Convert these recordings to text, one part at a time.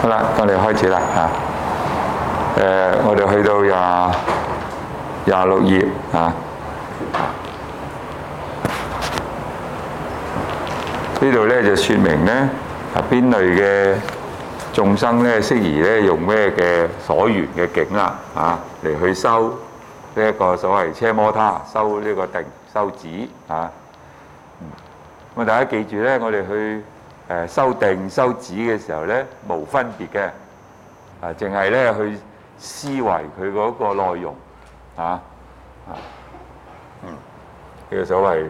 好啦，我哋開始啦嚇。我哋去到26頁嚇。呢度咧就説明咧邊類嘅眾生咧適宜咧用咩嘅所緣嘅境啦嚇嚟去修呢一個所謂奢摩他，修呢個定修止嚇。咁大家記住咧，我哋去修定修止嘅時候咧，無分別嘅，淨係咧去思維佢嗰個內容呢個所謂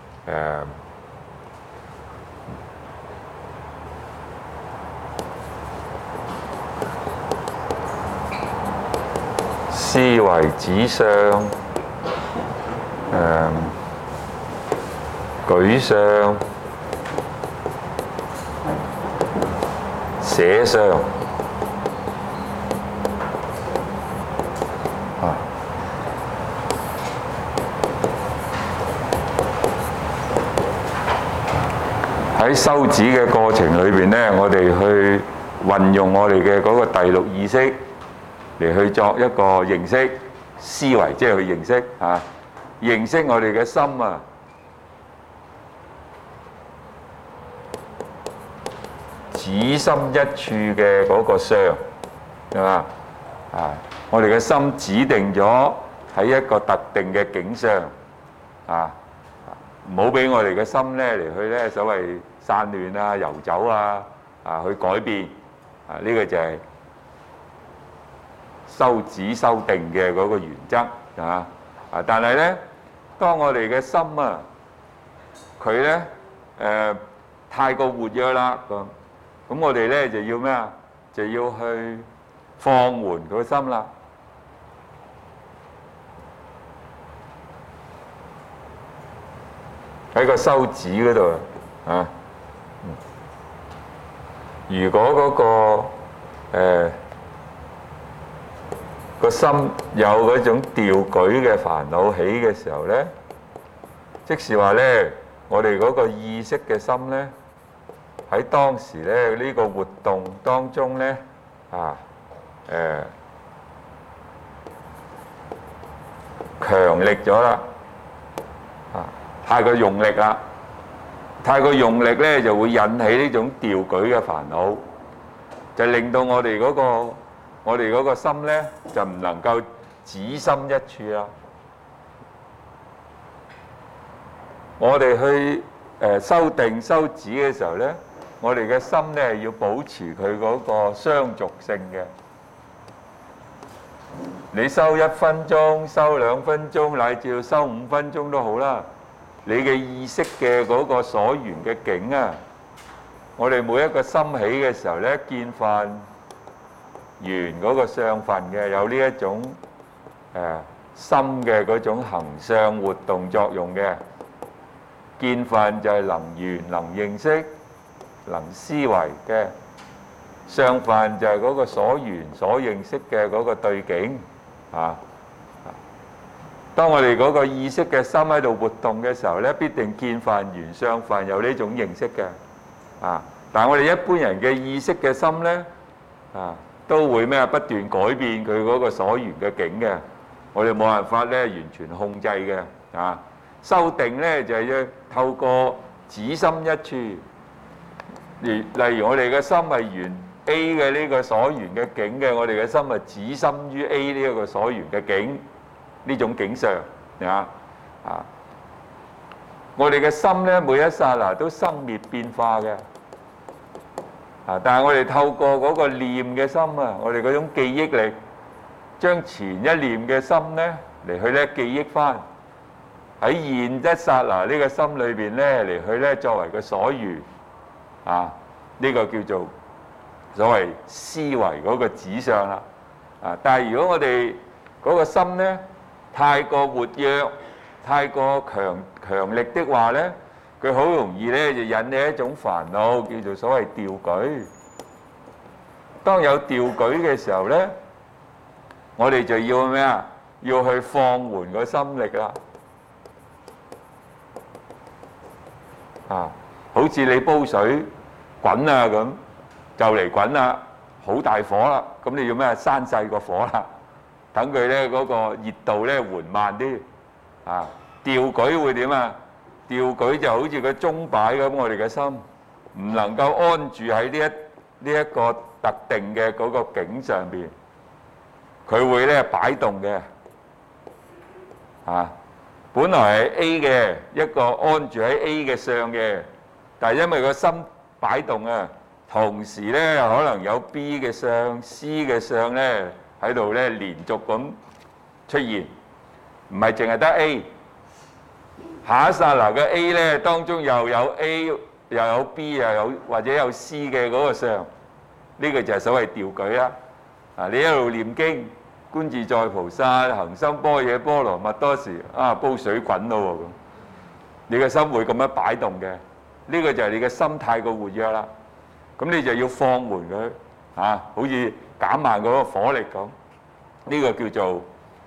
思維指相、舉相、寫相喺修止嘅過程裏邊呢，我哋去運用我哋嘅嗰個第六意識嚟去作一個認識思維，即係去認識認識我哋嘅心指心一處嘅嗰個相，係嘛？我哋嘅心指定咗喺一個特定嘅景象唔好俾我哋嘅心咧嚟去咧所謂散亂遊走去改變呢個就係修止修定嘅嗰個原則但係咧，當我哋嘅心佢咧太過活躍啦咁我哋咧就要咩啊？就要去放緩佢個心啦。喺個修止嗰度如果嗰個心有嗰種掉舉嘅煩惱起嘅時候咧，即是話咧，我哋嗰個意識嘅心咧，喺當時咧呢個活動當中咧強力咗啦，太過用力啦，太過用力咧就會引起呢種掉舉嘅煩惱，就令到我哋嗰個心咧就唔能夠止心一處啦。我哋去修定修止嘅時候咧，我哋嘅心咧係要保持佢嗰個相續性嘅。你修1分鐘、修2分鐘，乃至要修5分鐘都好啦。你嘅意識嘅嗰個所緣嘅境我哋每一個心起嘅時候咧，見犯緣嗰個相分嘅，有呢一種心嘅嗰種行相活動作用嘅。見犯就係能緣、能認識、能思維嘅，相犯就係嗰個所緣、所認識嘅嗰個對境當我哋嗰個意識嘅心喺度活動嘅時候咧，必定見犯緣相犯有呢種認識嘅但係我哋一般人嘅意識嘅心咧都會咩不斷改變佢嗰個所緣嘅境嘅，我哋冇辦法咧完全控制嘅修定咧就係要透過止心一處，例如我哋嘅心係緣 A 嘅呢個所緣嘅境嘅，我哋嘅心係止心於 A 呢一個所緣嘅境，呢種景象我哋嘅心咧每一剎那都生滅變化嘅但係我哋透過嗰個念嘅心我哋嗰種記憶力，將前一念嘅心咧嚟去咧記憶翻喺現一剎那呢個心裏邊咧嚟去咧作為個所緣呢個叫做所謂思維嗰個指相啦但係如果我哋嗰個心咧太過活躍、太過強力的話咧，佢好容易咧就引起一種煩惱，叫做所謂掉舉。當有掉舉嘅時候咧，我哋就要咩啊？要去放緩個心力啦。好似你煲水滾咁，就嚟滾啦， 好大火啦，咁你要咩？閂細個火啦，等佢咧嗰個熱度咧緩慢啲。啊，吊舉會點啊？吊舉就好似個鐘擺咁，我哋嘅心唔能夠安住喺呢一個特定嘅嗰個境上邊，佢會咧擺動嘅。啊，本來係 A 嘅一個安住喺 A 嘅相嘅，但係因為個心擺動啊，同時咧可能有 B 嘅相、C 嘅相咧喺度咧連續咁出現，唔係淨係得 A。下一剎那嘅 A 咧，當中又有 A 又有 B 又有或者有 C 嘅嗰個相，呢個就係所謂調舉啦。啊，你一路念經，觀自在菩薩行深般若波羅蜜多時，啊煲水滾咯喎咁，你嘅心會咁樣擺動嘅，呢個就係你嘅心態個活躍啦。咁你就要放緩佢，啊，好似減慢嗰個火力咁，呢個叫做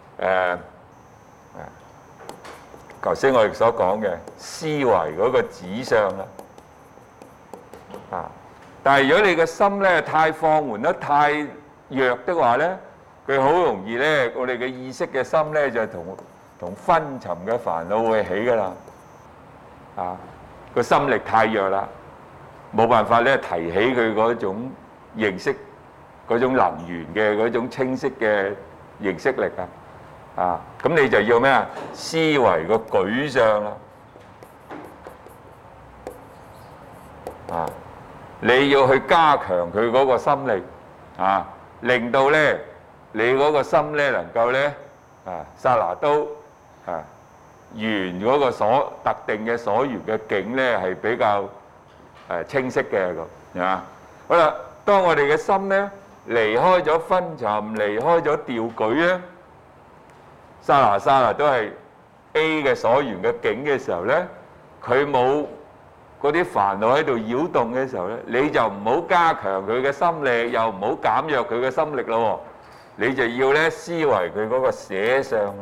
頭先我哋所講嘅思維嗰個指向啦，啊！但係如果你個心咧太放緩得太弱的話咧，佢好容易咧，我哋嘅意識嘅心咧就同昏沉嘅煩惱會起噶啦，啊！個心力太弱啦，冇辦法咧提起佢嗰種認識嗰種能源嘅嗰種清晰嘅認識力啊！啊，咁你就要咩啊？思維個舉相啦，啊，你要去加強佢嗰個心力，啊，令到咧你嗰個心咧能夠咧啊，剎那都啊緣嗰個所特定嘅所緣嘅境咧係比較清晰嘅咁，啊，好啦，當我哋嘅心咧離開咗昏沉，離開咗調舉咧。剎那都係 A 嘅所緣嘅境嘅時候咧，佢冇嗰啲煩惱喺度擾動嘅時候咧，你就唔好加強佢嘅心力，又唔好減弱佢嘅心力咯。你就要咧思維佢嗰個捨相啦。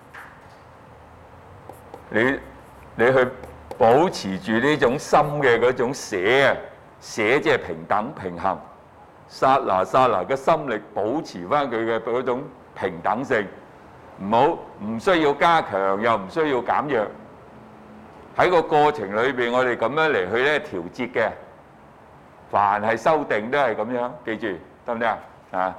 你去保持住呢種心嘅嗰種捨啊，捨即係平等平衡。剎那嘅心力保持翻佢嘅嗰種平等性。唔需要加強，又唔需要減弱。喺個過程裏邊，我哋咁樣嚟去咧調節嘅。凡係修定都係咁樣，記住得唔得啊？啊，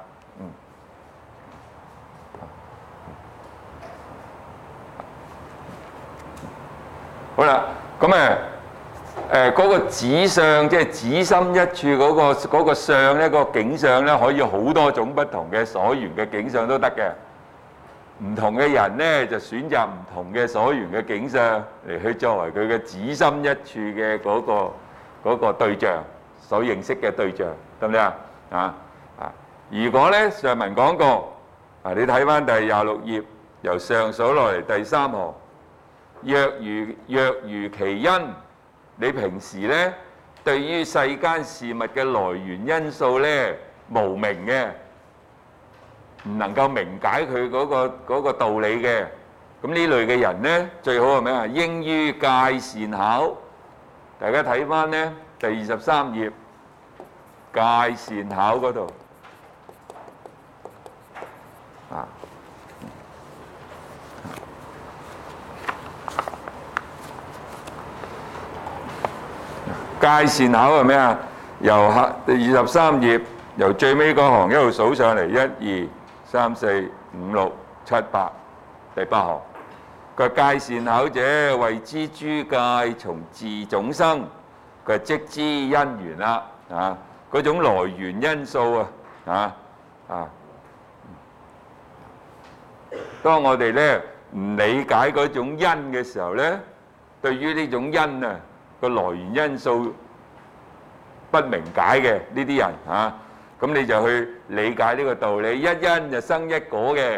好啦，咁嗰個指相，即係指心一處嗰個相咧，嗰個景相咧，可以好多種不同嘅所緣嘅景相都得嘅。唔同嘅人咧，就選擇唔同嘅所緣嘅景象嚟去作為佢嘅指心一處嘅嗰個對象，所認識嘅對象，得唔得啊？啊！如果咧上文講過，你睇翻第26頁，由上數落嚟第3行，若如其因，你平時咧對於世間事物嘅來源因素咧無明嘅。唔能夠明解佢嗰個道理嘅，咁呢類嘅人咧，最好係咩啊？應於戒善巧。大家睇翻咧第23頁戒善巧嗰度啊，戒善巧係咩啊？由第23頁由最尾嗰行一路數上嚟，1、2、3、4、5、6、7、8，第8行。佢戒善巧者，謂之諸戒從自種生，佢即知因緣啦，啊，嗰種來源因素啊，當我哋咧唔理解嗰種因嘅時候咧，對於呢種因啊個來源因素不明解嘅呢啲人啊。咁你就去理解呢個道理，一因就生一果嘅，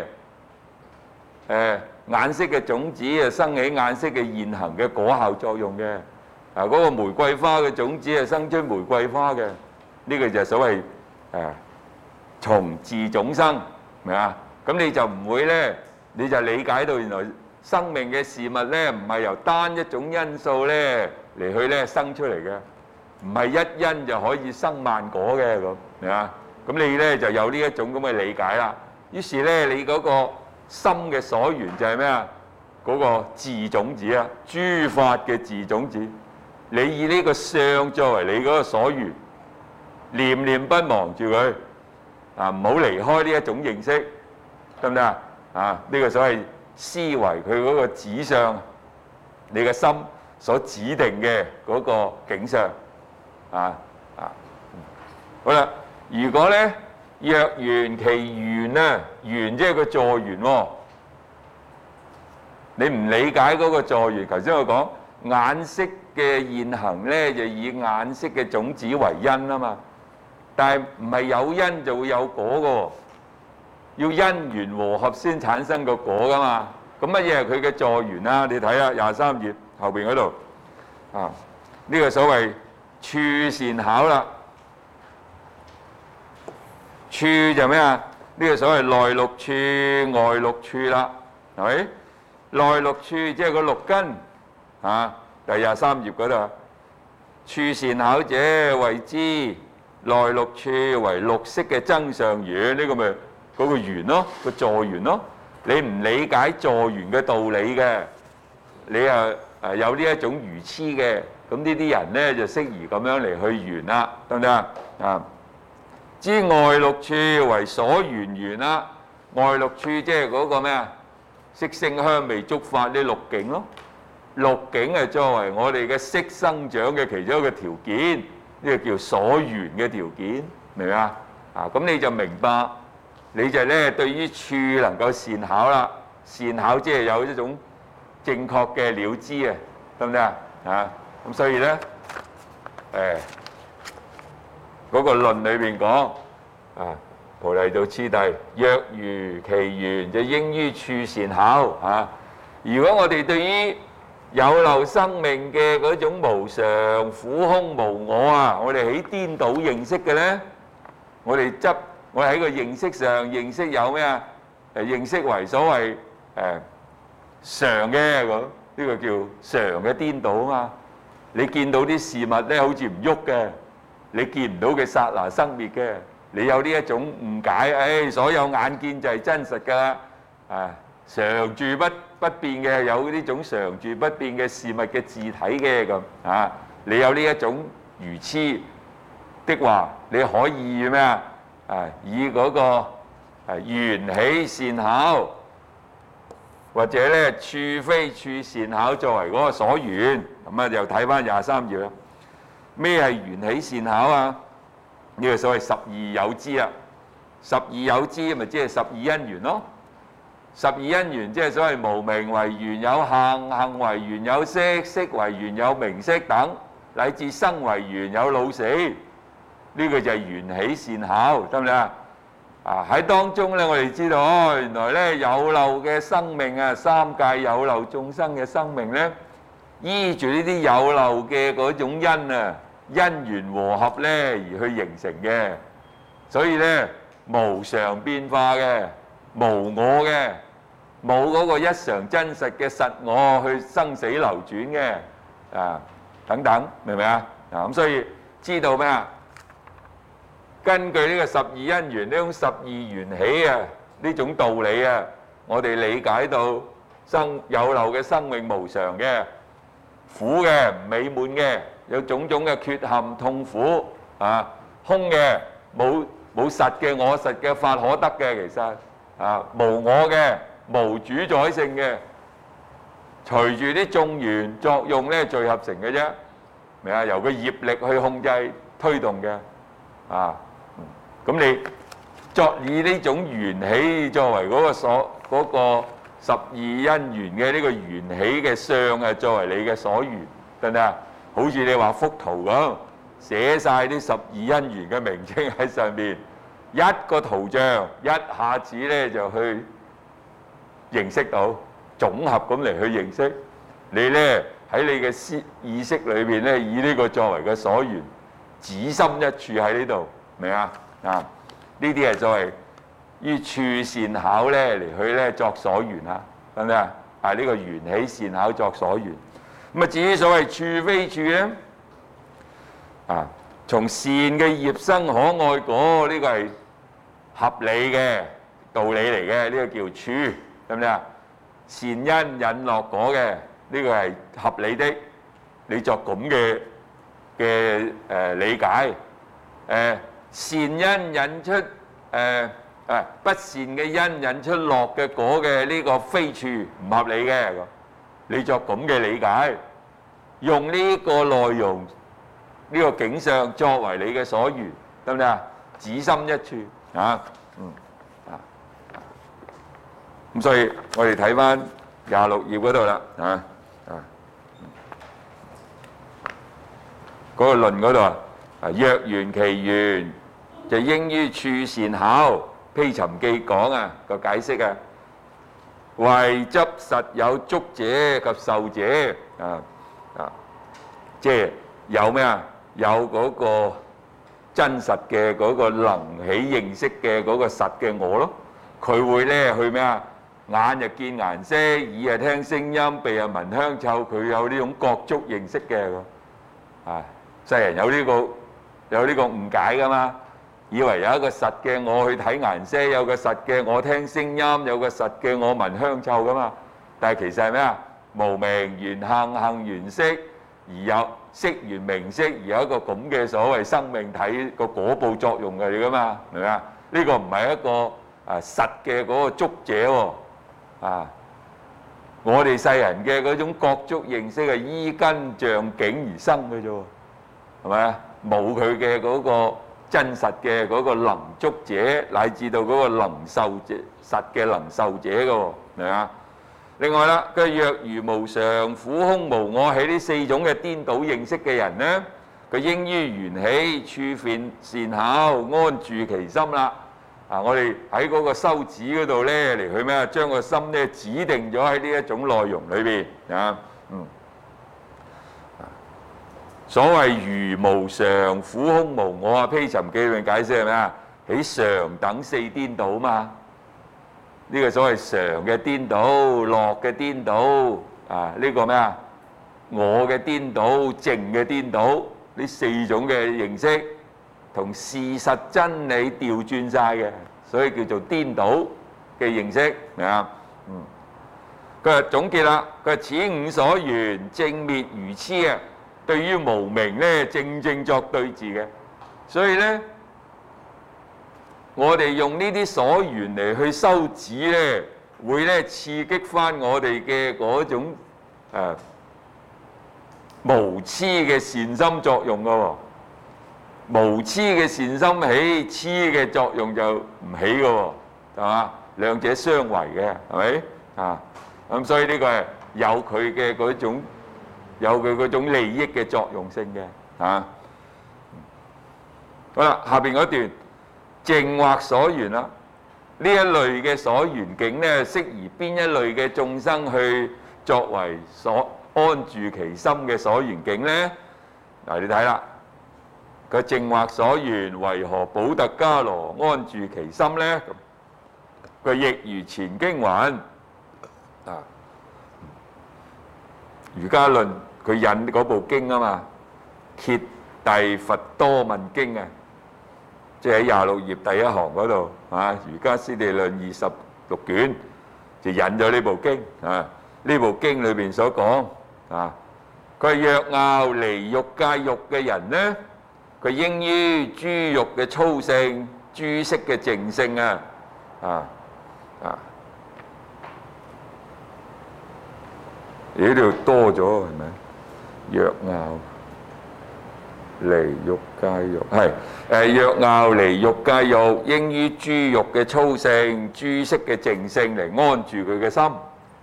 眼識嘅種子啊，生起眼識嘅現行嘅果效作用嘅，嗰個玫瑰花嘅種子係生出玫瑰花嘅，呢個就係所謂從自種生，明啊？咁你就唔會咧，你就理解到原來生命嘅事物咧，唔係由單一種因素咧嚟去咧生出嚟嘅。唔係一因就可以生萬果嘅咁，明啊？ 咁你咧就有呢一種咁嘅理解啦。於是咧，你嗰個心嘅所緣就係咩啊？嗰個字種子啊，諸法嘅字種子。你以呢個相作為你嗰個所緣，念念不忘住佢啊，唔好離開呢一種認識，得唔得啊？啊，呢個所謂思維佢嗰個指向你嘅心所指定嘅嗰個景象啊。好啦，如果咧若緣其緣咧，緣即係個助緣喎。你唔理解嗰個助緣，頭先我講眼識嘅現行咧，就以眼識嘅種子為因啊嘛。但係唔係有因就會有果嘅喎，要因緣和合先產生個果噶嘛。咁乜嘢係佢嘅助緣啊？你睇下23頁後邊嗰度啊，呢個所謂處善巧啦。處就咩啊？呢個所謂內六處、外六處啦，係咪？內六處即係個六根啊，第23頁嗰度。處善巧者謂之內六處為六識嘅增上緣，呢個咪嗰個緣咯，個助緣咯。你唔理解助緣嘅道理嘅，你有呢一種愚痴嘅，咁呢啲人咧就適宜咁樣嚟去緣啦，得唔得啊？啊！之外六處為所緣緣啦，外六處即係嗰個咩啊？色聲香味觸法呢六境咯，六境係作為我哋嘅色生長嘅其中一個條件，呢個叫所緣嘅條件，明唔明啊？啊，咁你就明白，你就咧對於處能夠善巧啦，善巧即係有一種正確嘅了知啊，得唔得啊？啊，咁所以咧，嗰個論裏邊講啊，菩提道次第，若如其緣，就應於處善巧啊。如果我哋對於有漏生命嘅嗰種無常、苦空、無我啊，我哋起顛倒認識嘅咧，我哋喺個認識上認識有咩啊？認識為所謂常嘅咁，呢個叫常嘅顛倒啊嘛。你見到啲事物咧，好似唔喐嘅。你見唔到嘅剎那生滅嘅，你有呢一種誤解，所有眼見就係真實㗎啦，常住不變嘅，有呢種常住不變嘅事物嘅自體嘅咁啊，你有呢一種愚痴的話，你可以咩啊？以嗰個緣起善巧，或者咧處非處善巧作為嗰個所緣，咁啊又睇翻23頁啦。咩係緣起善巧啊？呢個所謂十二有支啊，十二有支咪即係12因緣咯。12因緣即係所謂無明為緣有行，行為緣有識，識為緣有名色等，乃至生為緣有老死。呢個就係緣起善巧，得唔得啊？喺當中咧，我哋知道原來咧有漏嘅生命啊，三界有漏眾生嘅生命咧，依住呢啲有漏嘅嗰種因啊。因緣和合咧而去形成嘅，所以咧無常變化嘅，無我嘅，冇嗰個一常真實嘅實我去生死流轉嘅等等，明唔明啊？咁所以知道咩啊？根據呢個12因緣呢種12緣起啊，呢種道理啊，我哋理解到有漏嘅生命無常嘅，苦嘅唔美滿嘅。有種種嘅缺陷、痛苦空嘅冇實嘅我實嘅法可得嘅，其實無我嘅無主宰性嘅，隨住啲眾緣作用咧聚合成嘅啫，明啊？由個業力去控制推動嘅咁你以呢種緣起作為嗰個12因緣嘅呢個緣起嘅相啊，作為你嘅所緣，得唔得啊？好似你畫幅圖咁，寫晒啲12因緣嘅名稱喺上面，一個圖像一下子咧就去認識到，總合咁嚟去認識。你咧喺你嘅意識裏邊咧，以呢個作為嘅所緣，只心一處喺呢度，明啊？呢啲係作為於處善巧咧嚟去咧作所緣啊，得唔得啊？呢個緣起善巧作所緣。咁至於所謂處非處咧， 從善嘅業生可愛果，呢個係合理嘅道理嚟嘅，呢個叫處，得唔得啊？善因引樂果嘅，呢個係合理的。你作咁嘅理解，善因引出不善嘅因引出樂嘅果嘅呢個非處唔合理嘅，你作咁嘅理解，用呢個內容呢個景象作為你嘅所緣，得唔得啊？只心一處啊，咁所以我哋睇翻26頁嗰度啦，嗰個論嗰度啊，若緣其緣，就應於處善巧。披尋記講啊個解釋啊，為執實有觸者及受者即係有咩啊？有嗰個真實嘅嗰個能起認識嘅嗰個實嘅我咯，佢會咧去咩啊？眼就見顏色，耳就聽聲音，鼻就聞香臭，佢有呢種覺觸認識嘅世人有呢個誤解噶嘛，以為有一個實嘅我去睇顏色，有個實嘅我聽聲音，有個實嘅我聞香臭噶嘛，但係其實係咩啊？無明緣行，行緣識，而有識緣名色，而有一個咁嘅所謂生命體個果報作用嘅嚟噶嘛，明唔明啊？呢個唔係一個實嘅嗰個觸者喎，我哋世人嘅嗰種覺觸認識係依根像境而生嘅啫喎，係咪啊？冇佢嘅嗰個真實嘅嗰個能觸者，乃至到嗰個能受者實嘅能受者嘅喎，明啊？另外啦，佢若如無常、苦空無我喺呢4種嘅顛倒認識嘅人呢，佢應於緣起處善巧安住其心啦。我哋喺嗰個修止嗰度咧嚟去咩啊？將個心咧指定咗喺呢一種內容裏邊啊。所謂如無常、苦空無我啊，披尋記裏面解釋係咩啊？起常等4顛倒嘛。呢個所謂常嘅顛倒、樂嘅顛倒呢個咩啊？我嘅顛倒、淨嘅顛倒，呢4種嘅認識同事實真理調轉晒嘅，所以叫做顛倒嘅認識，明啊？佢話總結啦，佢話此5所緣正滅愚癡啊，對於無明咧正作對治嘅，所以咧我哋用呢啲所緣嚟去修止咧，會咧刺激翻我哋嘅嗰種無痴嘅善心作用噶喎。無痴嘅善心起，痴嘅作用就唔起噶喎，係嘛？兩者相違嘅，係咪咁所以呢個係有佢嘅嗰種，有佢嗰種利益嘅作用性嘅好啦，下邊嗰段淨惑所緣啦，呢一類嘅所緣境咧，適宜邊一類嘅眾生去作為所安住其心嘅所緣境咧？嗱，你睇啦。個淨惑所緣為何補特伽羅安住其心呢？佢亦如前經云瑜伽論佢引嗰部經啊嘛，揭諦佛多問經啊，即係喺26頁第1行嗰度瑜伽師地論26卷就引咗呢部經呢部經裏邊所講佢若拗離欲界欲嘅人呢，佢應於諸欲嘅粗性、諸色嘅淨性呢度多咗係咪？若拗離欲界欲係若拗離欲界欲，應於諸欲嘅粗性、諸色嘅淨性嚟安住佢嘅心。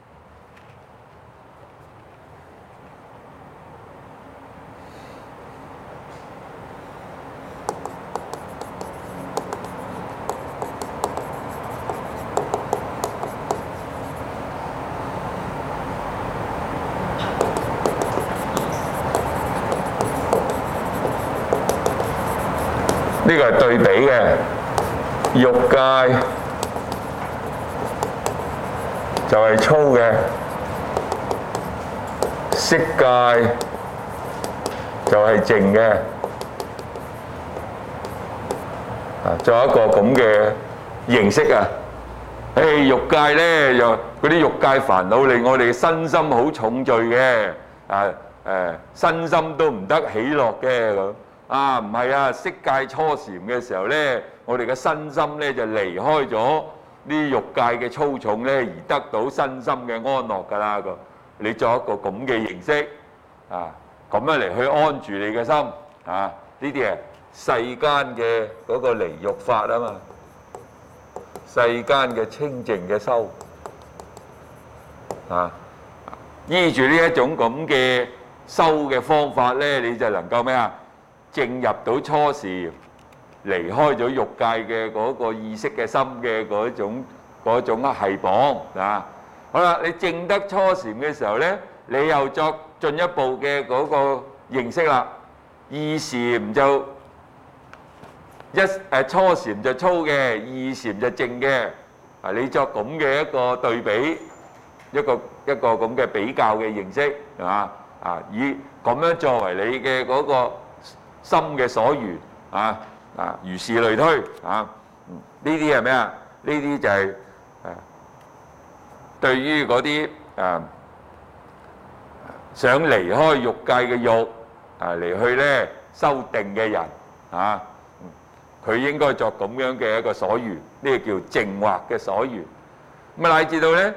呢個係對比嘅，欲界就係粗嘅，色界就係靜嘅。 做一個咁嘅形式啊！欲界咧又嗰啲欲界煩惱令我哋嘅身心好重罪嘅，身心都唔得喜樂嘅咁。唔係啊！色界初禪嘅時候咧，我哋嘅身心咧就離開咗呢欲界嘅粗重咧，而得到身心嘅安樂㗎啦。你作一個咁嘅形式咁樣嚟去安住你嘅心呢啲係世間嘅嗰個離欲法啊嘛，世間嘅清淨嘅修依住呢一種咁嘅修嘅方法咧，你就能夠咩啊？進入到初禪，離開咗欲界嘅嗰個意識嘅心嘅嗰種係綁好啦，你證得初禪嘅時候咧，你又作進一步嘅嗰個認識啦。二禪就初禪就粗嘅，二禪就靜嘅。你作咁嘅一個對比，一個咁嘅比較嘅形式係嘛？以咁樣作為你嘅嗰個心嘅所緣如是類推呢啲係咩啊？呢啲就係對於嗰啲想離開欲界嘅欲嚟去咧修定嘅人佢應該作咁樣嘅一個所緣，呢個叫淨惑嘅所緣。咁乃至到咧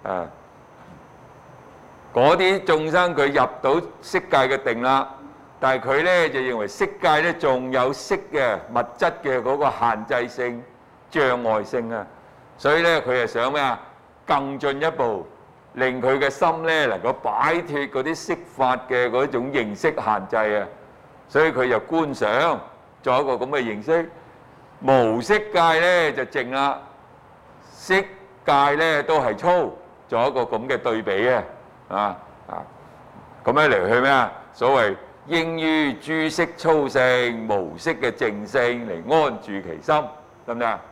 嗰啲眾生佢入到色界嘅定啦。但係佢咧就認為色界咧仲有色嘅物質嘅嗰個限制性、障礙性所以咧佢係想咩啊？更進一步，令佢嘅心咧能夠擺脫嗰啲色法嘅嗰種認識限制所以佢就觀想做一個咁嘅形式。無色界咧就靜啦，色界咧都係粗，做一個咁嘅對比咁樣嚟去咩啊？所謂應於諸色粗性、無色嘅靜性嚟安住其心，得唔得啊？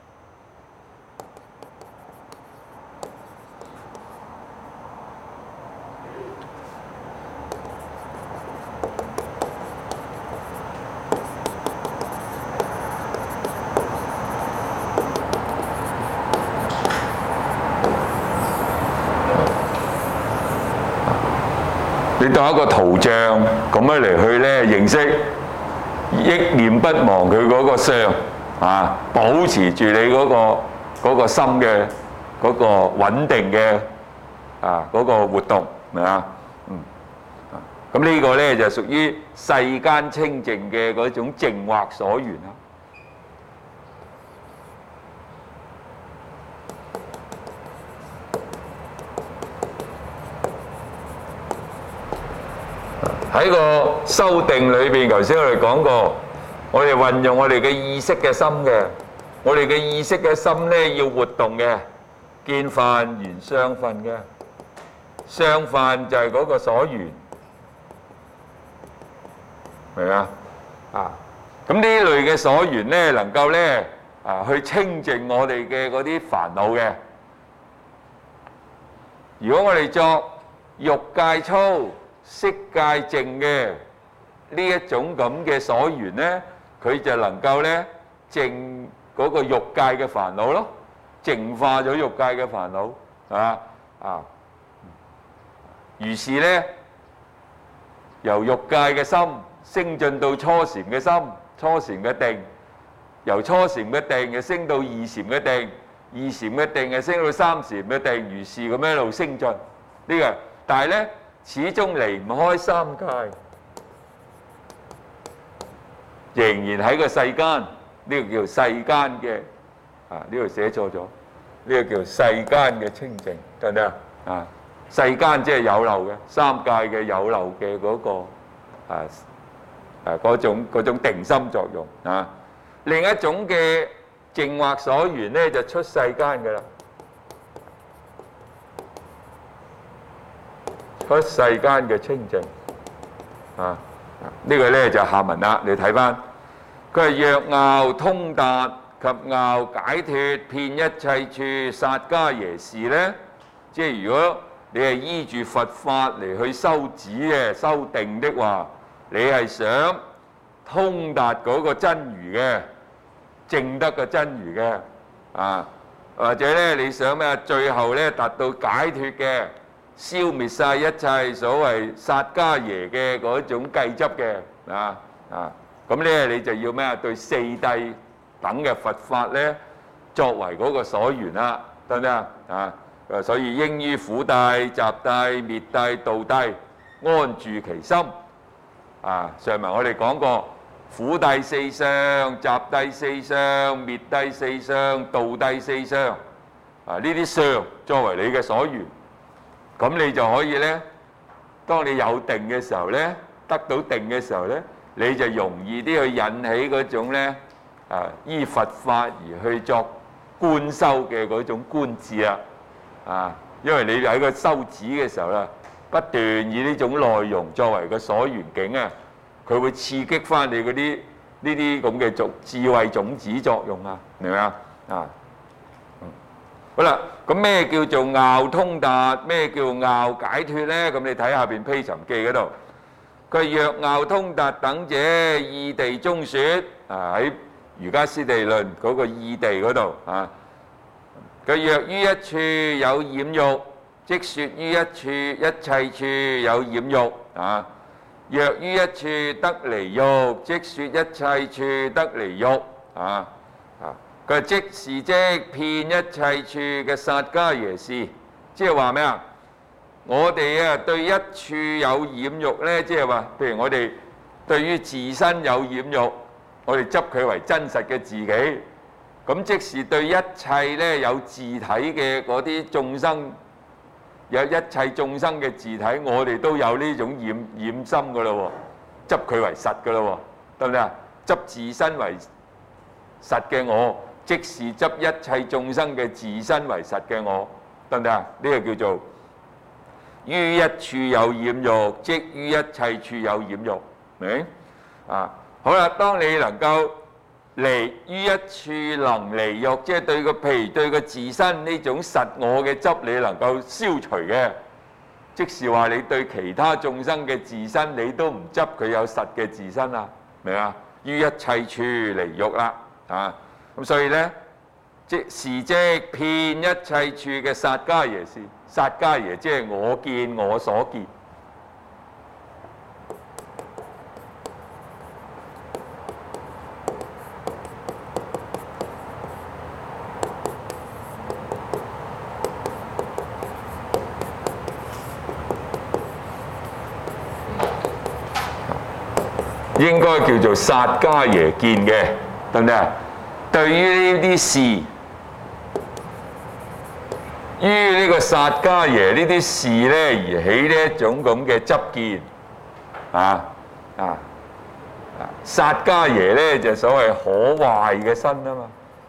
你當一個圖像咁樣嚟去咧認識，憶念不忘佢嗰個相保持住你嗰個心嘅嗰個穩定嘅嗰個活動，明嘛？咁呢個咧就屬於世間清淨嘅嗰種淨惑所緣啦。喺個修定裏邊，頭先我哋講過，我哋運用我哋嘅意識嘅心嘅，我哋嘅意識嘅心咧要活動嘅，見犯緣相分嘅，相犯就係嗰個所緣，明嘛？咁呢類嘅所緣咧，能夠咧去清淨我哋嘅嗰啲煩惱嘅。如果我哋作欲界粗、色界靜嘅呢一種咁嘅所緣咧，佢就能夠咧淨嗰個欲界嘅煩惱咯，淨化咗欲界嘅煩惱於是咧由欲界嘅心升進到初禪嘅心，初禪嘅定，由初禪嘅定就升到二禪嘅定，二禪嘅定就升到三禪嘅定，如是咁樣一路升進呢個，但係咧始終離唔開三界，仍然喺個世間，呢個叫世間嘅呢度寫錯咗，呢個叫世間嘅清淨，得唔得啊？世間即係有漏嘅，三界嘅有漏嘅嗰個嗰種定心作用另一種嘅淨惑所緣咧，就出世間嘅啦。出世間嘅清淨呢個咧就下文啦，你睇翻佢係若樂通達及樂解脫遍一切處薩迦耶士咧，即係如果你係依住佛法嚟去修止嘅修定的話，你係想通達嗰個真如嘅， 證得個真如嘅啊，或者咧你想咩啊？最後咧達到解脫嘅，消滅晒一切所謂薩迦耶嘅嗰種計執嘅咁咧你就要咩啊？對四諦等嘅佛法咧作為嗰個所緣啦，得唔得啊？所以應於苦諦、集諦、滅諦、道諦安住其心上文我哋講過。苦諦四相、集諦四相、滅諦四相、道諦四相呢啲相作為你嘅所緣，咁你就可以呢，當你有定嘅時候呢，得到定嘅時候呢，你就容易啲去引起嗰種呢依佛法而去作觀修嘅嗰種觀智因為你喺個修止嘅時候啦，不斷以呢種內容作為個所緣境佢會刺激翻你嗰啲呢啲咁嘅智慧種子作用明唔明好啦，咁咩叫做拗通達？咩叫拗解脫呢？咁你睇下邊披尋記嗰度，佢若拗通達等者，異地中說喺瑜伽師地論嗰個異地嗰度佢若於一處有染欲，即說於一切處有染欲若於一處得離欲，即說一切處得離欲佢即是即遍一切處嘅薩迦耶士，即係話咩啊？我哋對一處有染欲呢，即係話，譬如我哋對於自身有染欲，我哋執佢為真實嘅自己，咁即是對一切呢有自體嘅嗰啲眾生。有一切眾生嘅自體，我哋都有呢種染心噶咯喎，執佢為實噶咯喎，得唔得啊？執自身為實嘅我，即是執一切眾生嘅自身為實嘅我，得唔得啊？呢個叫做於一處有染欲，即於一切處有染欲，明？好啦，當你能夠離於一處能離欲，即係對個譬如對個自身呢種實我嘅執，你能夠消除嘅，即是話你對其他眾生嘅自身，你都唔執佢有實嘅自身明啊？於一切處離欲啦咁所以呢，即是即遍一切處嘅薩迦耶士，薩迦耶即係我見我所見。應該叫做薩迦耶見嘅，得唔得啊？對於呢啲事，於呢個薩迦耶呢啲事呢，而起呢一種咁嘅執見薩迦耶呢，就所謂可壞嘅身啊嘛。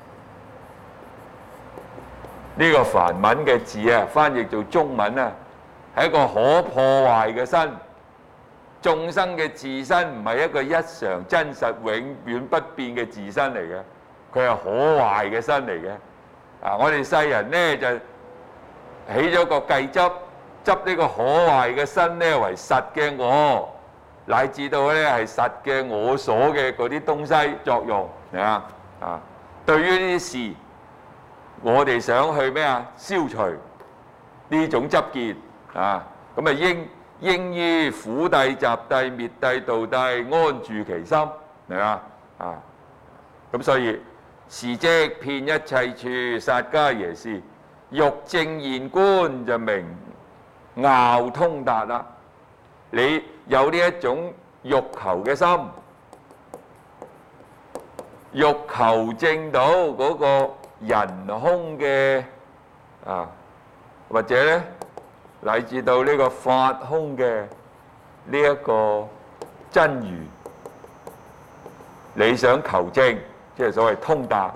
呢個梵文嘅字翻譯做中文係一個可破壞嘅身。眾生嘅自身唔係一個一常真實永遠不變嘅自身嚟嘅，佢係可壞嘅身嚟嘅。我哋世人呢，就起咗個計執呢個可壞嘅身呢為實嘅我，乃至到呢係實嘅我所嘅嗰啲東西作用對於呢啲事，我哋想去咩消除呢種執見咁應於苦諦、集諦、滅諦、道諦安住其心，明嘛？咁所以是即遍一切處薩迦耶士，欲正現觀就明拗通達啦。你有呢一種欲求嘅心，欲求證到嗰個人空嘅或者呢，乃至到呢個法空嘅呢一個真如，你想求證，即係所謂通達。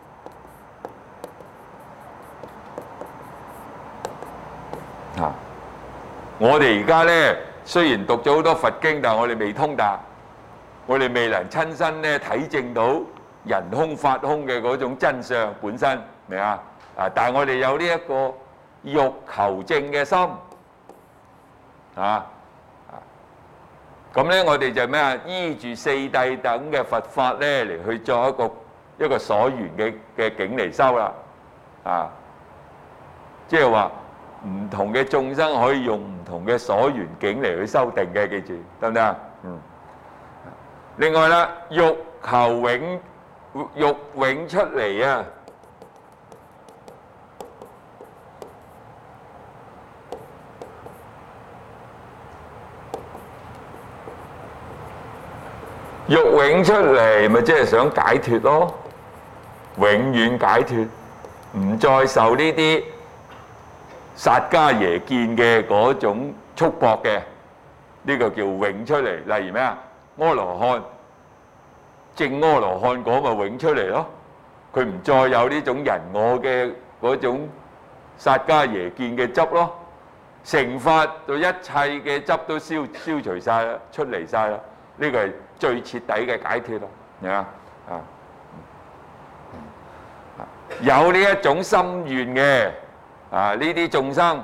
我哋而家呢，雖然讀咗好多佛經，但係我哋未通達，我哋未能親身呢體證到人空法空嘅嗰種真相本身，明啊？但係我哋有呢一個欲求證嘅心咁呢，我哋就咩啊？依住四諦等嘅佛法呢嚟去作一個一個所緣嘅境嚟修啦。啊，即係話唔同嘅眾生可以用唔同嘅所緣境嚟去修定嘅，記住得唔得啊？另外啦，欲永出離啊！欲永出離咪即係想解脫咯，永遠解脫，唔再受呢啲薩迦耶見嘅嗰種束縛嘅，呢個叫永出離。例如咩啊？阿羅漢，正阿羅漢嗰咪永出離咯，佢唔再有呢種人我嘅嗰種薩迦耶見嘅執咯，成法到一切嘅執都消除晒啦，出離晒啦，呢個係最徹底嘅解脫咯，係嘛？有呢一種心願嘅呢啲眾生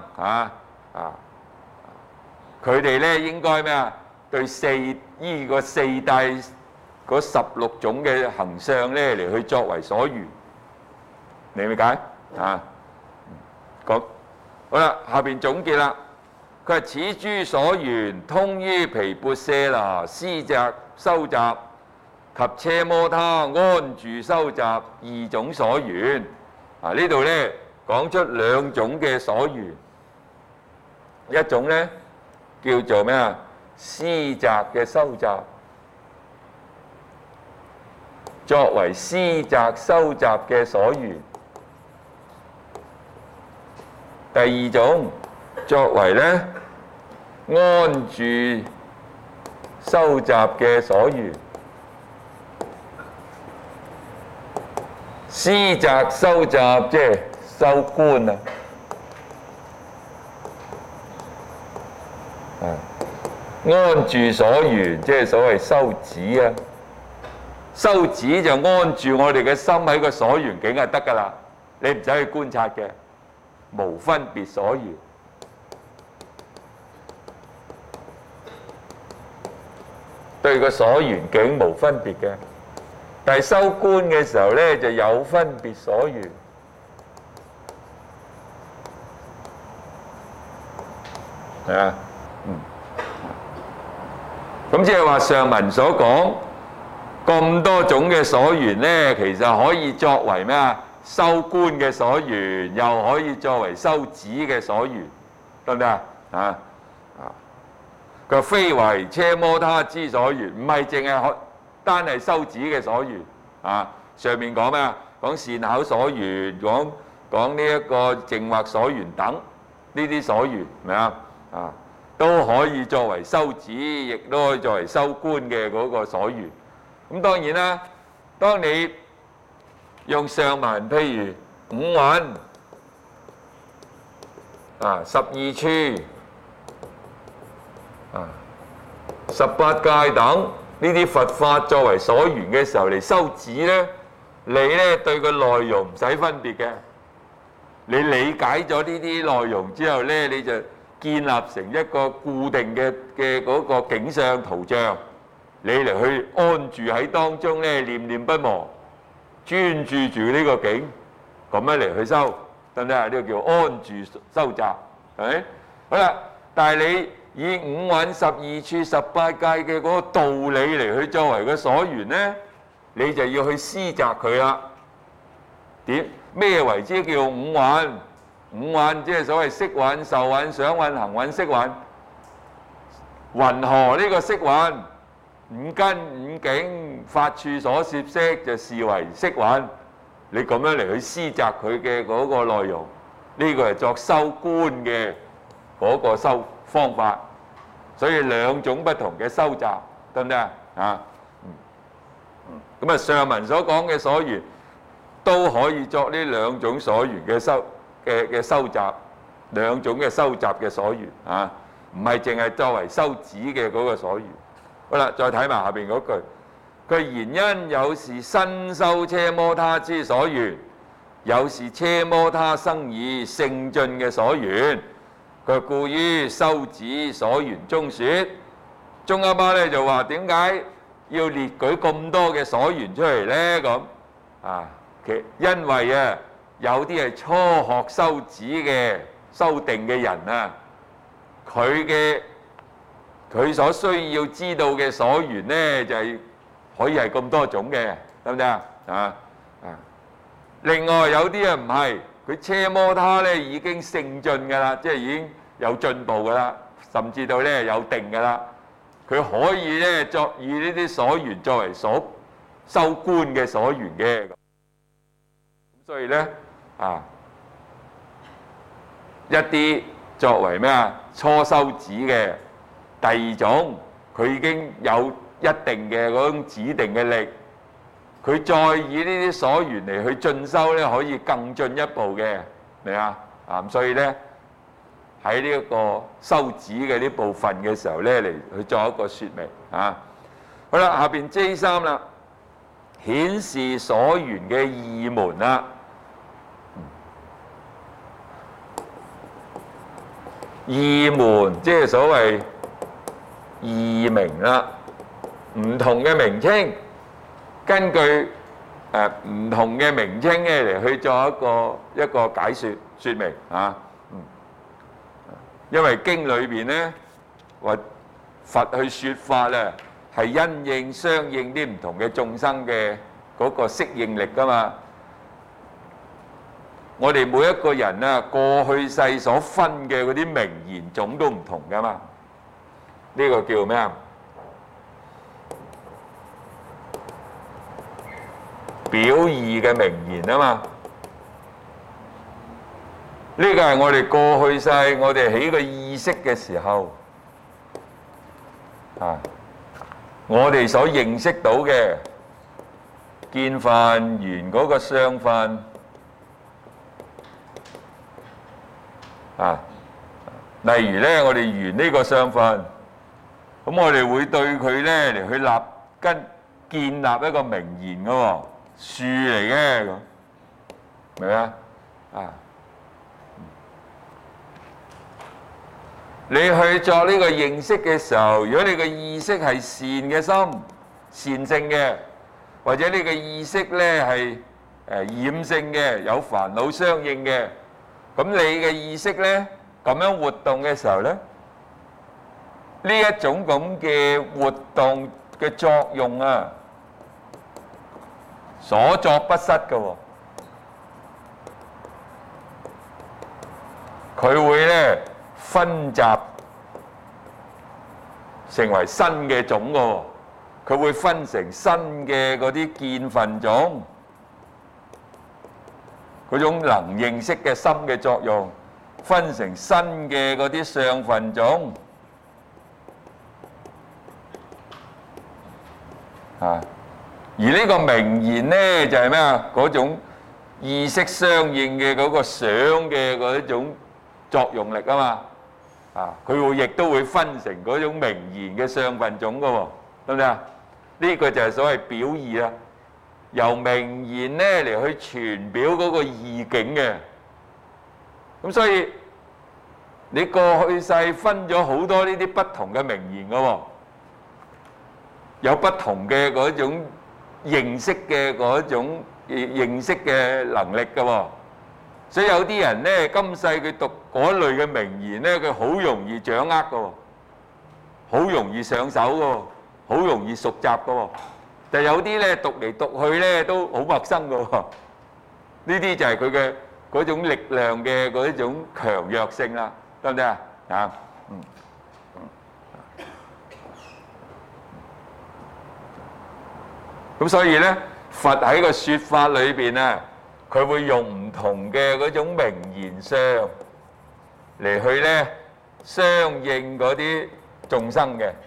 佢哋咧應該咩啊？對依個四大嗰16種嘅行相咧嚟去作為所緣，你明唔明解啊？好啦，下邊總結啦。佢話此諸所緣通於毗缽舍那思擇修習及奢摩他安住修習2種所緣。呢度咧講出2種嘅所緣，一種咧叫做咩啊？思擇嘅修習，作為思擇修習嘅所緣。第2種作為咧安住修習嘅所緣。思擇修習即係修觀啊！安住所緣即係所謂修止啊！修止就安住我哋嘅心喺個所緣境就得㗎啦，你唔使去觀察嘅，無分別所緣。對個所緣境無分別嘅，但係修觀嘅時候咧就有分別所緣。係啊，咁即係話上文所講咁多種嘅所緣咧，其實可以作為咩啊？修觀嘅所緣，又可以作為修止嘅所緣，得唔得啊？佢非為奢摩他之所緣，唔係淨係單係修止嘅所緣啊！上面講咩啊？講善巧所緣，講呢一個淨惑所緣等呢啲所緣，係咪啊？都可以作為修止，亦都可以作為修觀嘅嗰個所緣。咁當然啦，當你用上文譬如5蘊12處18界等呢啲佛法作為所緣嘅時候嚟修止咧，你咧對個內容唔使分別嘅，你理解咗呢啲內容之後咧，你就建立成一個固定嘅嗰個景象圖像，你嚟去安住喺當中咧，念念不忘，專注住呢個景，咁樣嚟去修，得唔得啊？呢個叫安住修習，係咪？好啦，但係你以5蘊12處18界嘅嗰個道理嚟去作為個所緣咧，你就要去思擇佢啦。咩為之叫5蘊？5蘊即係所謂色蘊、受蘊、想蘊、行蘊、識蘊。云何呢個色蘊？五根五境法處所攝識就視為色蘊。你咁樣嚟去思擇佢嘅嗰個內容，呢個係作修觀嘅嗰個修方法。所以2種不同嘅修習，得唔得啊？咁啊，上文所講嘅所緣都可以作呢2種所緣嘅修習，2種嘅修習嘅所緣啊，唔係淨係作為修止嘅嗰個所緣。好啦，再睇埋下邊嗰句，佢然因有是新修奢摩他之所緣，有是奢摩他生已勝進嘅所緣。佢故於修止所緣中說，宗喀巴咧就話點解要列舉咁多嘅所緣出嚟咧？咁因為啊，有啲係初學修止嘅修定嘅人啊，佢所需要知道嘅所緣呢，就係可以係咁多種嘅，得唔得啊？另外有啲啊唔係，佢奢摩他呢已經勝進噶啦，即係已經有進步噶啦，甚至到呢有定噶啦，佢可以呢以呢啲所緣作為所修觀嘅所緣嘅。所以呢一啲作為咩啊初修止嘅第二種，佢已經有一定嘅嗰種指定嘅力，佢再以呢啲所緣嚟去進修呢，可以更進一步嘅，明啊？所以呢，喺呢一個修止嘅呢部分嘅時候呢，嚟去作一個説明啊。好啦，下邊 J3啦，顯示所緣嘅義門啦。義門即係所謂義名啦，唔同嘅名稱，根據唔同嘅名稱咧嚟去做一個解説明啊。因為經裏邊呢，話佛去説法咧，係因應相應啲唔同嘅眾生嘅嗰個適應力噶嘛。我哋每一個人啊，過去世所分嘅嗰啲名言種都唔同噶嘛。呢個叫咩啊？表義嘅名言啊嘛。呢個係我哋過去世，我哋起個意識嘅時候我哋所認識到嘅見分緣嗰個相分例如呢，我哋緣呢個相分，咁我哋會對佢呢嚟去建立一個名言嘅喎，樹嚟嘅咁，明啊？你去作呢個認識嘅時候，如果你嘅意識係善嘅心、善性嘅，或者你嘅意識呢係染性嘅，有煩惱相應嘅，咁你嘅意識呢咁樣活動嘅時候呢，呢一種咁嘅活動嘅作用啊，所作不失嘅喎，佢會呢分集成為新嘅種嘅喎，佢會分成新嘅嗰啲見分種，嗰種能認識嘅心嘅作用，分成新嘅嗰啲相分種而呢個名言呢，就係咩啊？嗰種意識相應嘅嗰個想嘅嗰一種作用力啊嘛。佢亦都會分成嗰種名言嘅相分種嘅喎，得唔得啊？呢個就係所謂表義啦，由名言呢嚟去傳表嗰個意境嘅。咁所以你過去世分咗好多呢啲不同嘅名言嘅喎，有不同嘅嗰種認識嘅嗰種認識嘅能力嘅喎。所以有啲人呢，今世佢讀嗰類嘅名言呢，佢好容易掌握嘅喎，好容易上手嘅喎，好容易熟習嘅喎。但有啲呢，讀嚟讀去呢都好陌生嘅喎。呢啲就係佢嘅嗰種力量嘅嗰一種強弱性啦，得唔得啊？咁所以呢，佛喺個説法裏邊啊，佢會用唔同嘅嗰種名言相嚟去呢相應嗰啲眾生嘅。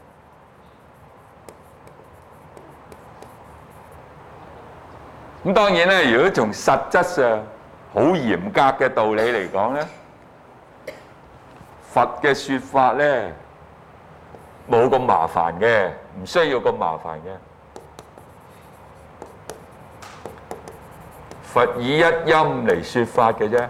咁當然咧，如果從實質上好嚴格嘅道理嚟講呢，佛嘅説法呢冇咁麻煩嘅，唔需要咁麻煩嘅。佛以一音嚟説法嘅啫，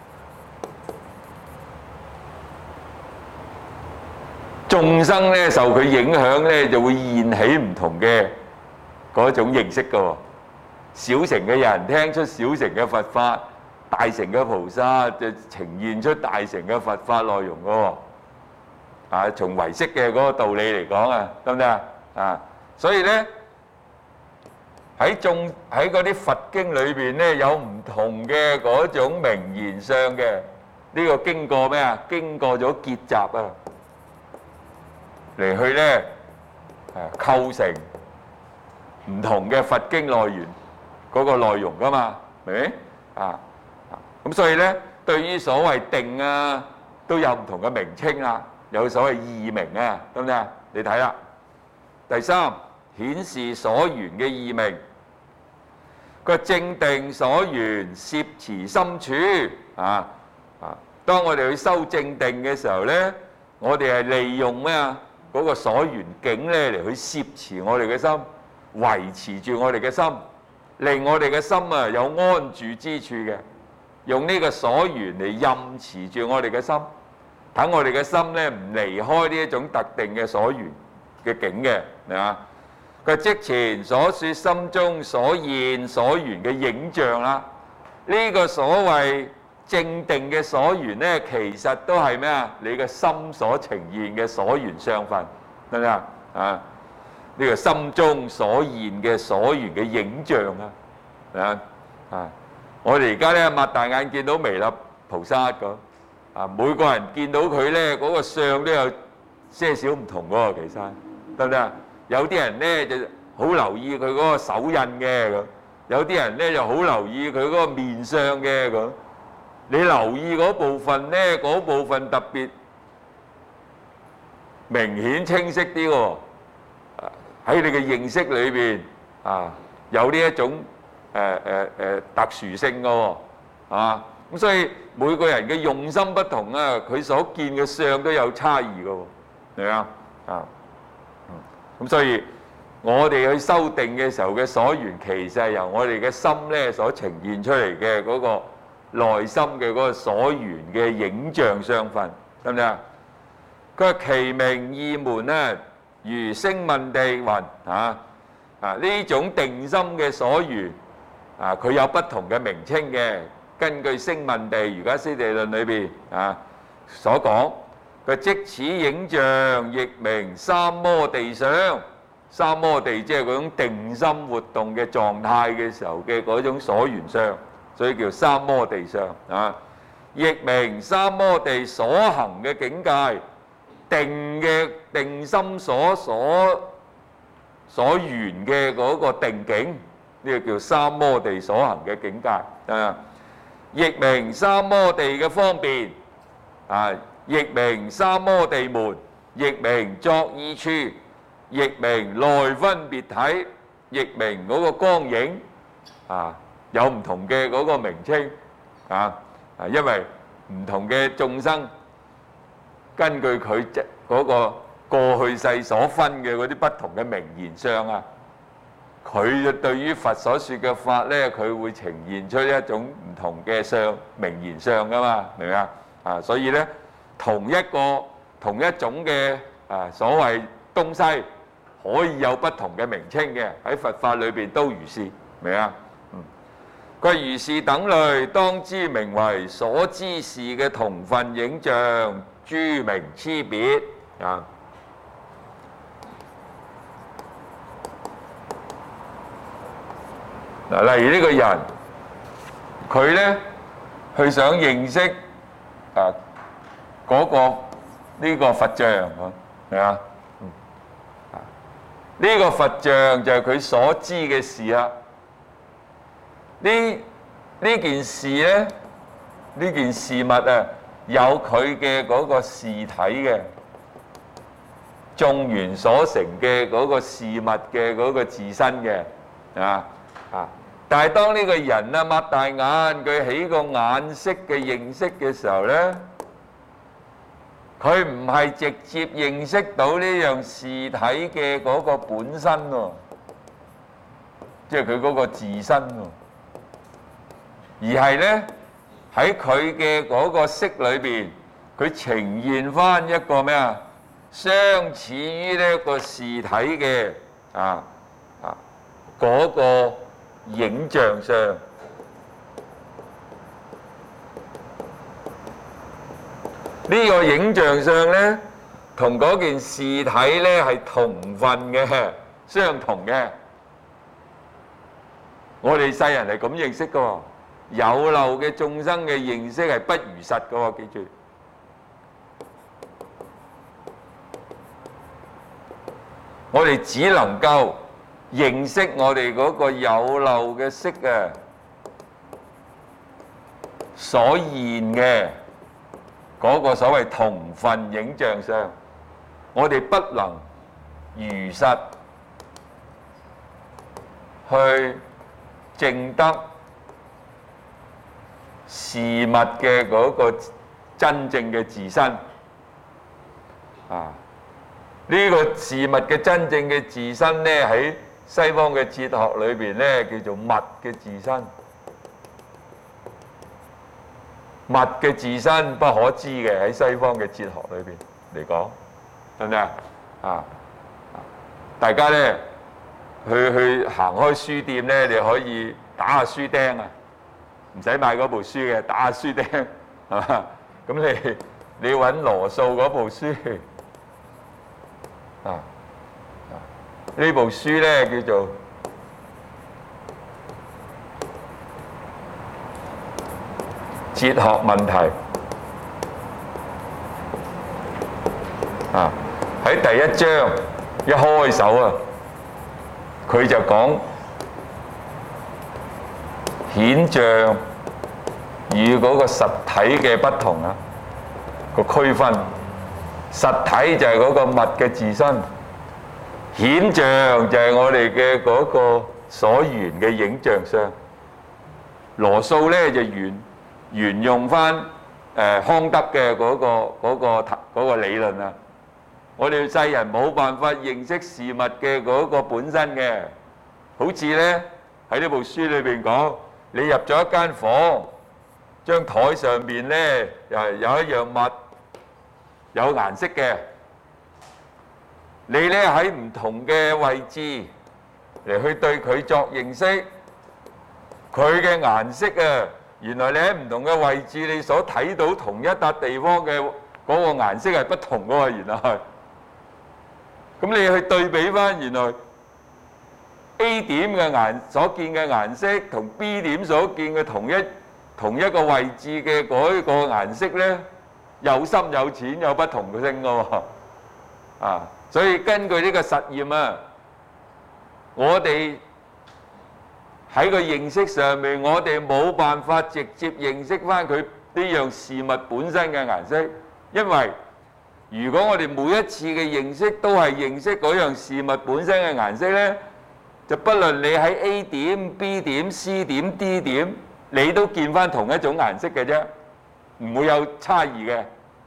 眾生呢受佢影響呢，就會現起唔同嘅嗰種認識嘅喎。 小乘嘅人聽出小乘嘅佛法，大乘嘅菩薩就呈現出大乘嘅佛法內容嘅喎。啊，從唯識嘅嗰個道理嚟講啊，得唔得啊？啊，所以咧喺嗰啲佛經裏邊咧，有唔同嘅嗰種名言相嘅，呢個經過咩啊？經過咗結集啊，嚟去咧構成唔同嘅佛經內容嗰個內容噶嘛，明唔明啊？咁所以咧，對於所謂定啊，都有唔同嘅名稱啦，有所謂異名啊，得唔得啊？你睇啦，第三，顯示所緣嘅異名。個正定所緣攝持深處啊！當我哋去修正定嘅時候咧，我哋係利用咩啊？嗰個所緣境咧嚟去攝持我哋嘅心，維持住我哋嘅心，令我哋嘅心啊有安住之處嘅。用呢個所緣嚟任持住我哋嘅心，等我哋嘅心咧唔離開呢一種特定嘅所緣嘅境嘅，係嘛？佢即前所說心中所現所緣嘅影像啦，呢個所謂正定嘅所緣呢，其實都係咩啊？你嘅心所呈現嘅所緣相分，得唔得啊？啊，呢個心中所現嘅所緣嘅影像啊，啊，我哋而家咧擘大眼見到彌勒菩薩咁，啊，每個人見到佢咧嗰個相都有些少唔同喎，其實得唔得啊？有啲人咧就好留意佢嗰個手印嘅咁，有啲人咧就好留意佢嗰個面相嘅咁。你留意嗰部分咧，嗰部分特別明顯清晰啲喎。喺你嘅認識裏邊啊，有呢一種特殊性嘅喎，啊咁所以每個人嘅用心不同啊，佢所見嘅相都有差異嘅喎，係咪啊？啊！咁所以我哋去修定嘅時候嘅所緣，其實係由我哋嘅心咧所呈現出嚟嘅嗰個內心嘅嗰個所緣嘅影像相分，得唔得啊？佢話其名異門咧，如聲聞地云呢種定心嘅所緣啊，佢有不同嘅名稱嘅。根據聲聞地瑜伽師地論裏邊所講。佢即此影像，亦名三摩地相。三摩地即係嗰種定心活動嘅狀態嘅時候嘅嗰種所緣相，所以叫三摩地相啊。亦名三摩地所行嘅境界，定心所緣嘅嗰個定境，呢個叫三摩地所行嘅境界啊。亦名三摩地嘅方便啊。亦名三摩地門，亦名作意處，亦名內分別體，亦名嗰個光影啊，有唔同嘅嗰個名稱因為唔同嘅眾生根據佢嗰個過去世所分嘅嗰啲不同嘅名言相啊，佢對於佛所說嘅法咧，佢會呈現出一種唔同嘅相名言相噶嘛，明唔明啊？所以咧。同一種嘅所謂東西，可以有不同嘅名稱嘅，喺佛法裏邊都如是，明啊？佢如是等類，當知名為所知事嘅同分影像，諸名差別啊。嗱，例如呢個人，佢咧去想認識呢個佛像係嘛？呢個佛像就係佢所知嘅事啦。呢件事咧，呢件事物啊，有佢嘅嗰個事體嘅眾緣所成嘅嗰個事物嘅嗰個自身嘅但係當呢個人啊擘大眼，佢起個眼識嘅認識嘅時候咧，佢唔係直接認識到呢樣事體嘅嗰個本身喎，即係佢嗰個自身喎，而係咧喺佢嘅嗰個識裏邊，佢呈現翻一個咩啊？相似於呢一個事體嘅嗰個影像相。呢個影像相呢，同嗰件事體呢係同分嘅，相同嘅。我哋世人係咁認識嘅喎，有漏嘅眾生嘅認識係不如實嘅喎，記住。我哋只能夠認識我哋嗰個有漏嘅色啊，所現嘅嗰個所謂同分影像相，我哋不能如實去證得事物嘅嗰個真正嘅自身啊！呢個事物嘅真正嘅自身呢，喺西方嘅哲學裏邊呢，叫做物嘅自身。物嘅自身不可知嘅，喺西方嘅哲學裏邊嚟講，得唔得啊？大家呢去行開書店呢，你可以打下書釘啊，唔使買嗰部書嘅，打下書釘係嘛？咁你揾羅素嗰部書啊，呢部書呢叫做哲學問題啊，喺第一章一開首啊，佢就講顯象與嗰個實體嘅不同啊，個區分。實體就係嗰個物嘅自身，顯象就係我哋嘅嗰個所緣嘅影像相。羅素呢就沿用翻康德嘅嗰個理論啊。我哋世人冇辦法認識事物嘅嗰個本身嘅，好似呢喺呢部書裏邊講，你入咗一間房，張台上邊呢有一樣物有顏色嘅，你呢喺唔同嘅位置嚟去對佢作認識，佢嘅顏色啊，原來你喺唔同嘅位置，你所睇到同一笪地方嘅嗰個顏色係不同嘅喎，原來係。咁你去對比翻，原來 A 點嘅所見嘅顏色同 B 點所見嘅同一個位置嘅嗰個顏色呢，有深有淺，有不同嘅性嘅喎。啊，所以根據呢個實驗啊，我哋喺個認識上面，我哋冇辦法直接認識翻佢呢樣事物本身嘅顏色，因為如果我哋每一次嘅認識都係認識嗰樣事物本身嘅顏色呢，就不論你喺 A 點、B 點、C 點、D 點，你都見翻同一種顏色嘅啫，唔會有差異嘅。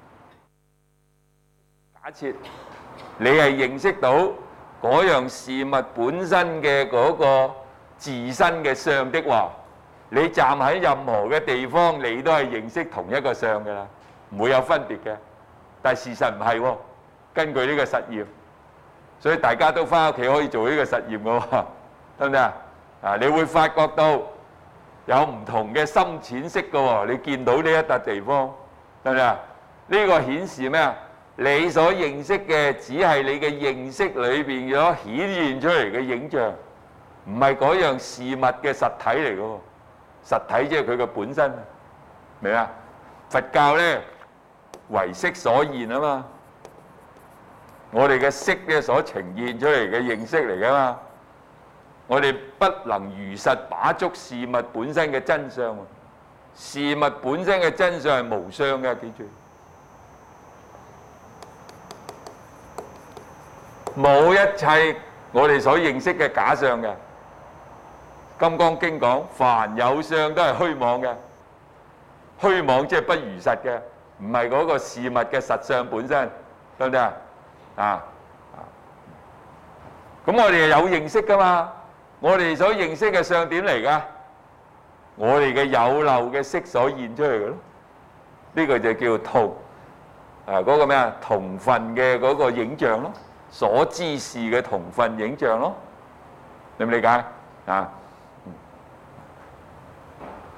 假設你係認識到嗰樣事物本身嘅嗰個自身嘅相的話，你站喺任何嘅地方，你都係認識同一個相㗎啦，唔會有分別嘅。但係事實唔係喎，根據呢個實驗，所以大家都返屋企可以做呢個實驗㗎喎，得唔得啊？啊，你會發覺到有唔同嘅深淺色㗎喎，你見到呢一笪地方，得唔得啊？呢個顯示咩啊？你所認識嘅只係你嘅認識裏邊所顯現出嚟嘅影像，唔係嗰樣事物嘅實體嚟㗎喎。實體即係佢嘅本身，明啊？佛教呢，唯識所現啊嘛，我哋嘅識咧所呈現出嚟嘅認識嚟㗎嘛，我哋不能如實把捉事物本身嘅真相。事物本身嘅真相係無相嘅，記住，冇一切我哋所認識嘅假相嘅。金剛經講，凡有相都係虛妄嘅，虛妄即係不如實嘅，唔係嗰個事物嘅實相本身，得唔得啊？咁我哋有認識噶嘛？我哋所認識嘅相點嚟噶？我哋嘅有漏嘅色所現出嚟嘅咯，呢個就叫同嗰個咩啊？同分嘅嗰個影像咯，所知事嘅同分影像咯，你明唔理解啊？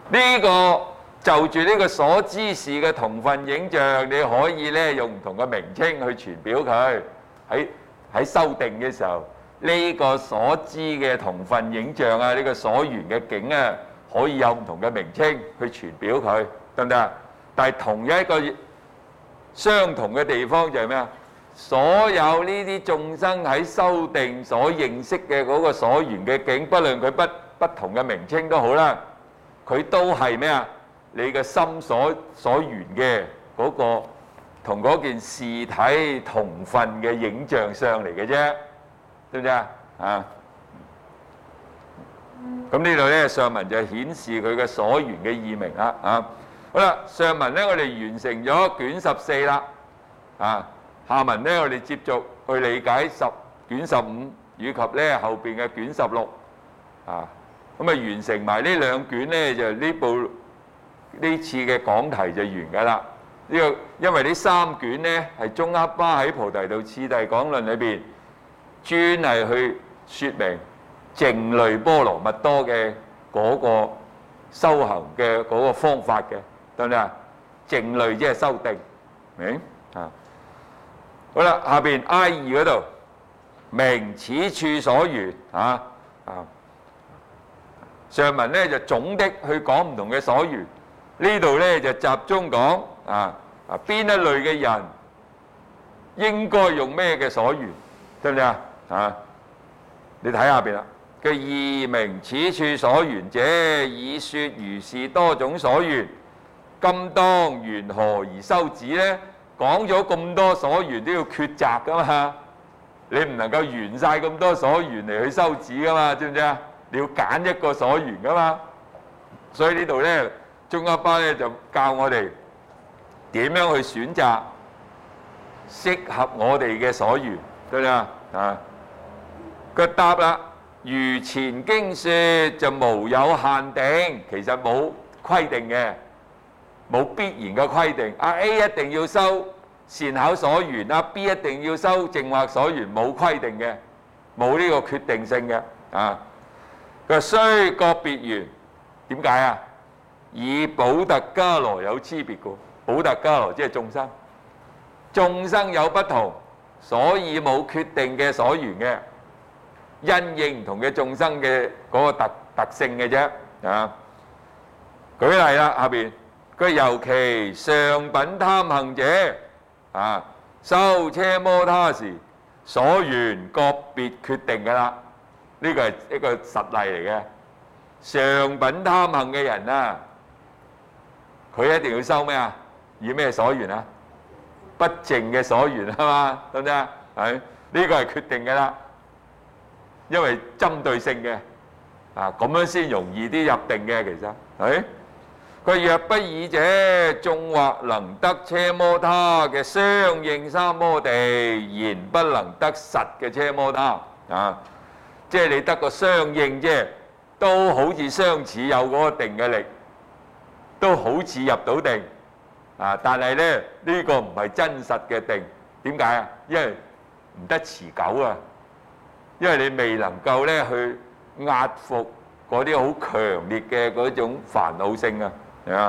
呢個就住呢個所知事嘅同分影像，你可以咧用唔同嘅名稱去傳表佢。喺修訂嘅時候，呢個所知嘅同分影像啊，呢個所緣嘅境啊，可以有唔同嘅名稱去傳表佢，得唔得啊？但係同一個相同嘅地方就係咩啊？所有呢啲眾生喺修訂所認識嘅嗰個所緣嘅境，不論佢不同嘅名稱都好啦，佢都係咩啊？你嘅心所緣嘅嗰個同嗰件事體同分嘅影像上嚟嘅啫，知唔知啊？啊，咁呢度咧上文就顯示佢嘅所緣嘅義名啦。啊，好啦，上文咧我哋完成咗卷14啦。啊，下文咧我哋接續去理解卷15以及咧後邊嘅卷16。啊，咁啊完成埋呢兩卷咧，就呢次嘅講題就完㗎啦。呢個因為呢三卷咧係宗喀巴喺《菩提道次第講論》裏邊專係去説明靜慮波羅蜜多嘅嗰個修行嘅嗰個方法嘅，得唔得啊？靜慮即係修定，明啊？好啦，下邊 I2嗰度明此處所緣啊。上文咧就總的去講唔同嘅所緣，呢度咧就集中講邊一類嘅人應該用咩嘅所緣，得唔得啊？啊，你睇下邊啦。嘅二明此處所緣者，以説如是多種所緣，今當緣何而修止呢？講咗咁多所緣都要抉擇噶嘛，你唔能夠緣晒咁多所緣嚟去修止噶嘛，知唔知啊？你要揀一個所緣噶嘛，所以呢度咧，宗喀巴咧就教我哋點樣去選擇適合我哋嘅所緣，得唔得啊？啊，佢答啦，如前經説就無有限定，其實冇規定嘅，冇必然嘅規定。A 一定要修善巧所緣，B 一定要修淨惑所緣，冇規定嘅，冇呢個決定性嘅。啊，佢話雖各別緣，點解啊？以補特伽羅有差別嘅，補特伽羅即係眾生，眾生有不同，所以冇決定嘅所緣嘅，因應唔同嘅眾生嘅嗰個特性嘅啫。啊，舉例啦，下邊佢尤其上品貪行者修奢摩他時，所緣各別決定㗎啦。呢個係一個實例嚟嘅。上品貪行嘅人啊，佢一定要修咩啊？以咩所緣啊？不淨嘅所緣啊嘛，得唔得啊？係呢個係決定㗎啦，因為針對性嘅咁樣先容易啲入定嘅。其實係佢若不爾者，縱或能得奢摩他嘅相應三摩地，然不能得實嘅奢摩他啊！即係你得個相應啫，都好似相似有嗰個定嘅力，都好似入到定但係咧呢個唔係真實嘅定，點解啊？因為唔得持久啊，因為你未能夠咧去壓服嗰啲好強烈嘅嗰種煩惱性啊，係嘛？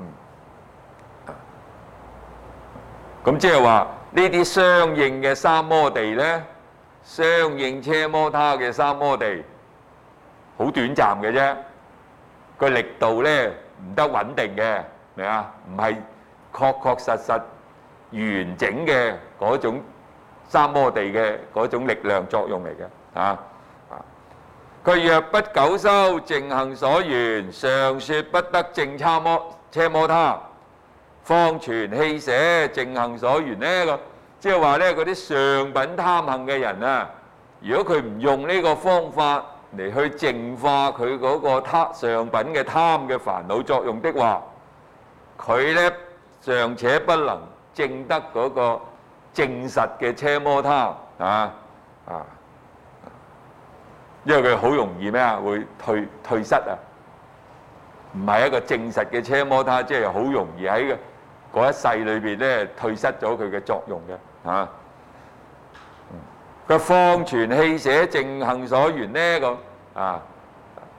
咁即係話呢啲相應嘅三摩地咧，相應奢摩他嘅三摩地，好短暫嘅啫，個力度咧唔得穩定嘅，明啊？唔係確實完整嘅嗰種三摩地嘅嗰種力量作用嚟嘅。佢若不久修淨行所緣，常說不得淨奢摩他，況傳棄捨淨行所緣呢？即係話咧，嗰啲上品貪行嘅人啊，如果佢唔用呢個方法嚟去淨化佢嗰個上品嘅貪嘅煩惱作用的話，佢咧尚且不能證得嗰個證實嘅奢摩他因為佢好容易咩啊？會退失啊！唔係一個證實嘅奢摩他，即係好容易喺嗰一世裏邊咧退失咗佢嘅作用嘅。佢況傳棄捨淨行所緣呢？咁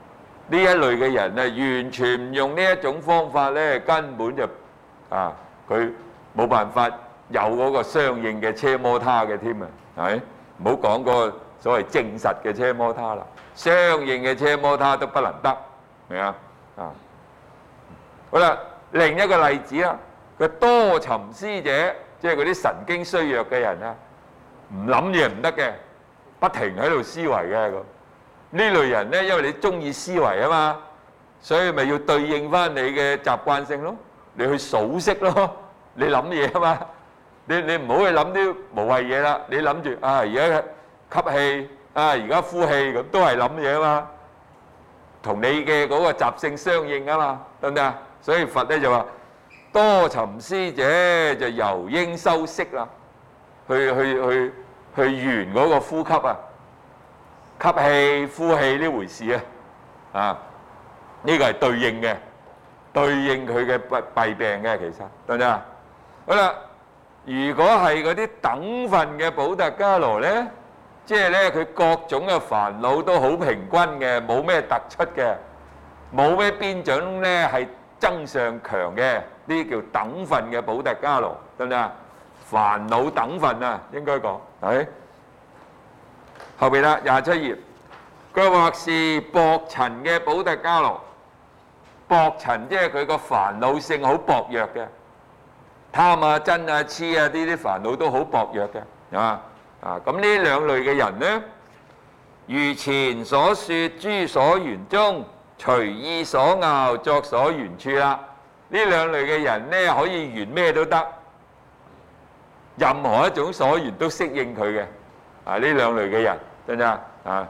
呢一類嘅人咧，完全唔用呢一種方法咧，根本就佢冇辦法有嗰個相應嘅車摩他嘅添啊，係咪？唔好講嗰個所謂證實嘅車摩他啦，相應嘅車摩他都不能得，明啊？好啦，另一個例子啦，個多尋思者，即係嗰啲神經衰弱嘅人啊，唔諗嘢唔得嘅，不停喺度思維嘅咁。呢類人咧，因為你中意思維啊嘛，所以咪要對應翻你嘅習慣性咯，你去數息咯，你諗嘢啊嘛，你唔好去諗啲無謂嘢啦，你諗住而家吸氣而家呼氣咁，都係諗嘢啊嘛，同你嘅嗰個習性相應啊嘛，得唔得啊？所以佛咧就話多尋思者就由應修息啦，去圓嗰個呼吸啊。吸氣、呼氣呢回事啊！呢個係對應嘅，對應佢嘅弊病嘅，其實得唔得啊？好啦，如果係嗰啲等分嘅補特伽羅咧，即係咧佢各種嘅煩惱都好平均嘅，冇咩突出嘅，冇咩邊種咧係增上強嘅，呢啲叫等分嘅補特伽羅，得唔得啊？煩惱等分啊，應該講係。後邊啦，27頁，佢或是薄塵嘅補特伽羅，薄塵即係佢個煩惱性好薄弱嘅，貪啊、嗔啊、痴啊呢啲煩惱都好薄弱嘅，咁呢兩類嘅人呢，如前所說諸所緣中，隨意所拗作所緣處啦。呢兩類嘅人呢，可以緣咩都得，任何一種所緣都適應佢嘅。呢兩類嘅人，得唔得啊？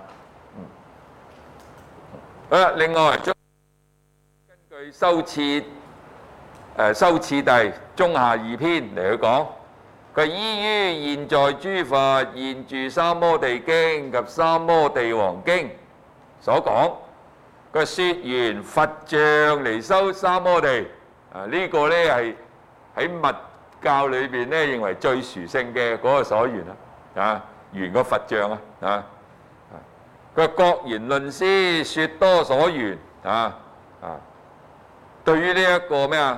好啦，另外根據修次第中下二篇嚟去講，佢依於現在諸佛現住三摩地經及三摩地王經所講，佢説完佛像嚟修三摩地，呢個咧係喺密教裏邊咧認為最殊勝嘅嗰個所緣啦，緣個佛像佢各言論師説多所緣對於呢一個咩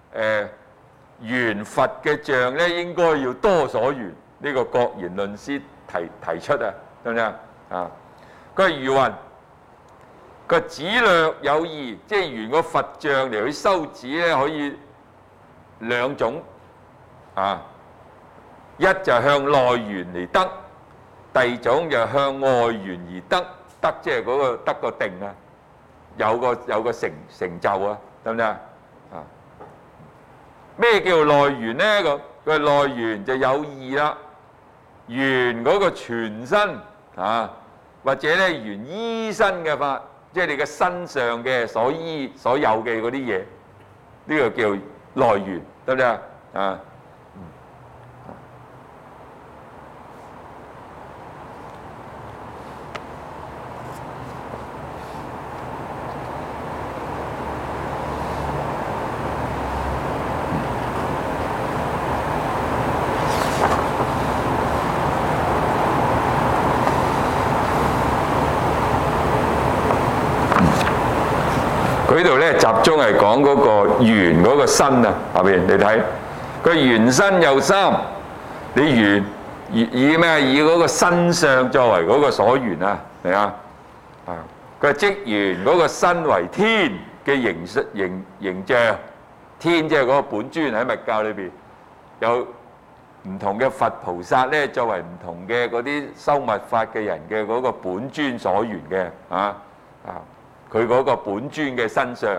緣佛嘅像咧，應該要多所緣。呢個各言論師提出得唔得啊？佢如雲，佢指略有異，即係緣個佛像嚟去修止咧，可以兩種一就向內緣嚟得。第二種就向外緣而得，即係嗰個得個定啊，有個成就啊，得唔得？咩叫內緣呢？個內緣就有異啦，緣嗰個全身或者咧緣依身嘅法，即係你嘅身上嘅所有嘅嗰啲嘢，呢個叫內緣，得唔得啊？佢呢度咧集中係講嗰個緣嗰個身啊，下邊你睇佢緣身有三，你緣以咩？以嗰個身相作為嗰個所緣啊，係啊，佢即緣嗰個身為天嘅形象，天即係嗰個本尊，喺密教裏邊有唔同嘅佛菩薩咧，作為唔同嘅嗰啲修密法嘅人嘅嗰個本尊所緣嘅佢嗰個本尊嘅身上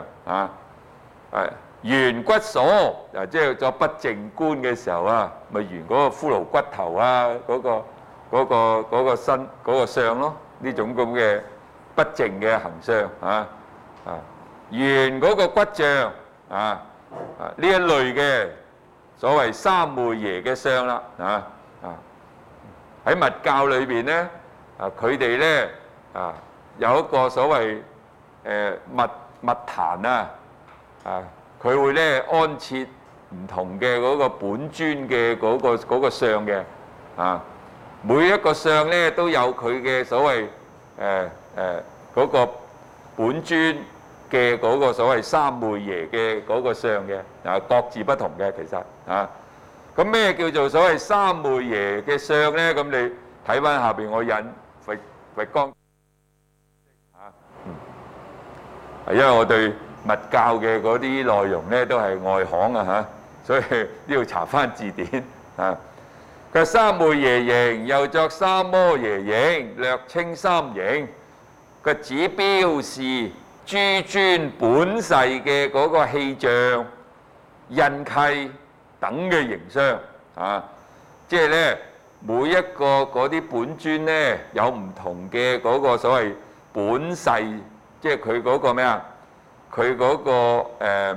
緣骨所即係作不淨觀嘅時候咪緣嗰個骷髏骨頭嗰個身嗰個相咯，呢種咁嘅不淨嘅行相緣嗰個骨像呢一類嘅所謂三昧耶嘅相啦喺密教裏邊咧佢哋咧有一個所謂密壇佢會咧安設唔同嘅嗰個本尊嘅嗰個相嘅每一個相咧都有佢嘅所謂嗰個本尊嘅嗰個所謂三昧耶嘅嗰個相嘅，各自不同嘅其實啊。咁咩叫做所謂三昧耶嘅相咧？咁你睇翻下邊我引佛光因為我對密教嘅嗰啲內容咧都係外行啊所以都要查翻字典啊。佢三昧耶形又作三摩耶形，略稱三形。個指標是諸尊本誓嘅嗰個氣象、印契等嘅形相啊，即係咧每一個嗰啲本尊咧有唔同嘅嗰個所謂本誓，即係佢嗰個咩啊？佢嗰個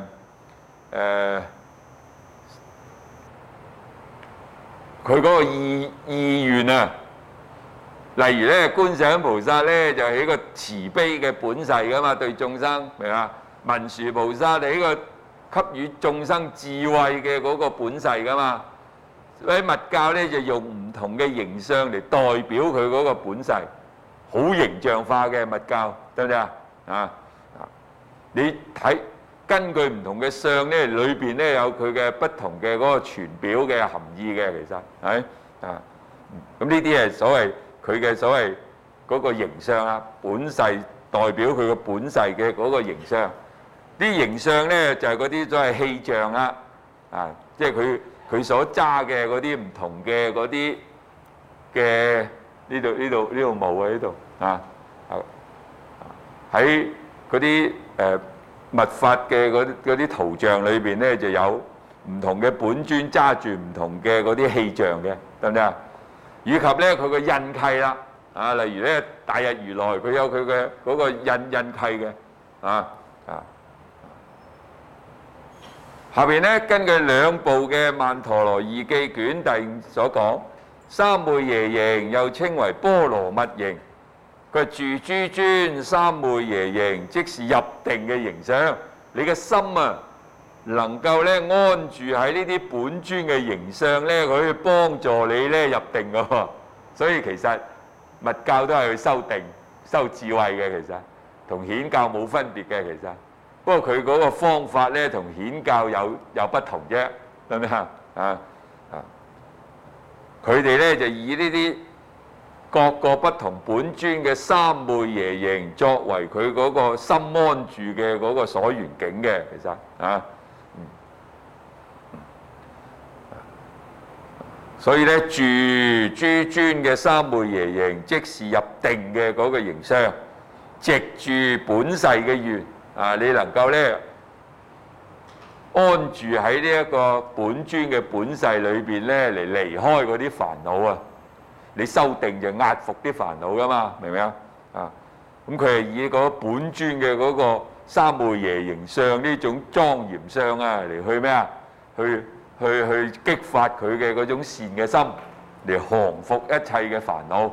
佢嗰個意願啊。例如咧，觀世音菩薩咧就係一個慈悲嘅本誓噶嘛，對眾生明嘛？文殊菩薩係一個給予眾生智慧嘅嗰個本誓噶嘛。所以密教咧就用唔同嘅形象嚟代表佢嗰個本誓，好形象化嘅密教，得唔得啊？你睇根據唔同嘅相咧，裏邊咧有佢嘅不同嘅嗰個傳表嘅含義嘅，其實係啊。咁呢啲係所謂佢嘅所謂嗰個形象啊，本誓代表佢個本誓嘅嗰個形象。啲形象咧就係嗰啲所謂氣象啦，即係佢所揸嘅嗰啲唔同嘅嗰啲嘅呢度冇啊，呢度喺嗰啲密法嘅嗰啲圖像裏邊咧就有唔同嘅本尊揸住唔同嘅嗰啲氣象嘅，得唔得啊？以及咧佢個印契啦，例如咧大日如來佢有佢嘅嗰個印契嘅，下邊咧根據兩部嘅《曼陀羅義記》卷第5所講，三昧耶形又稱為波羅蜜形。佢住諸尊三昧耶形，即是入定嘅形象。你嘅心啊，能夠咧安住喺呢啲本尊嘅形象咧，佢可以幫助你咧入定㗎喎。所以其實密教都係去修定、修智慧嘅，其實同顯教冇分別嘅，其實。不過佢嗰個方法咧，同顯教有不同啫，係咪啊？佢哋咧就以呢啲各個不同本尊嘅三昧耶形作為佢嗰個心安住嘅嗰個所緣境嘅，其實所以咧住諸尊嘅三昧耶形，即是入定嘅嗰個形相，藉住本誓嘅願你能夠咧安住喺呢一個本尊嘅本誓裏邊咧，嚟離開嗰啲煩惱啊！你修定就壓服啲煩惱噶嘛，明唔明啊？咁佢係以嗰本尊嘅嗰個三昧耶形相呢種莊嚴相嚟去咩啊？去激發佢嘅嗰種善嘅心，嚟降服一切嘅煩惱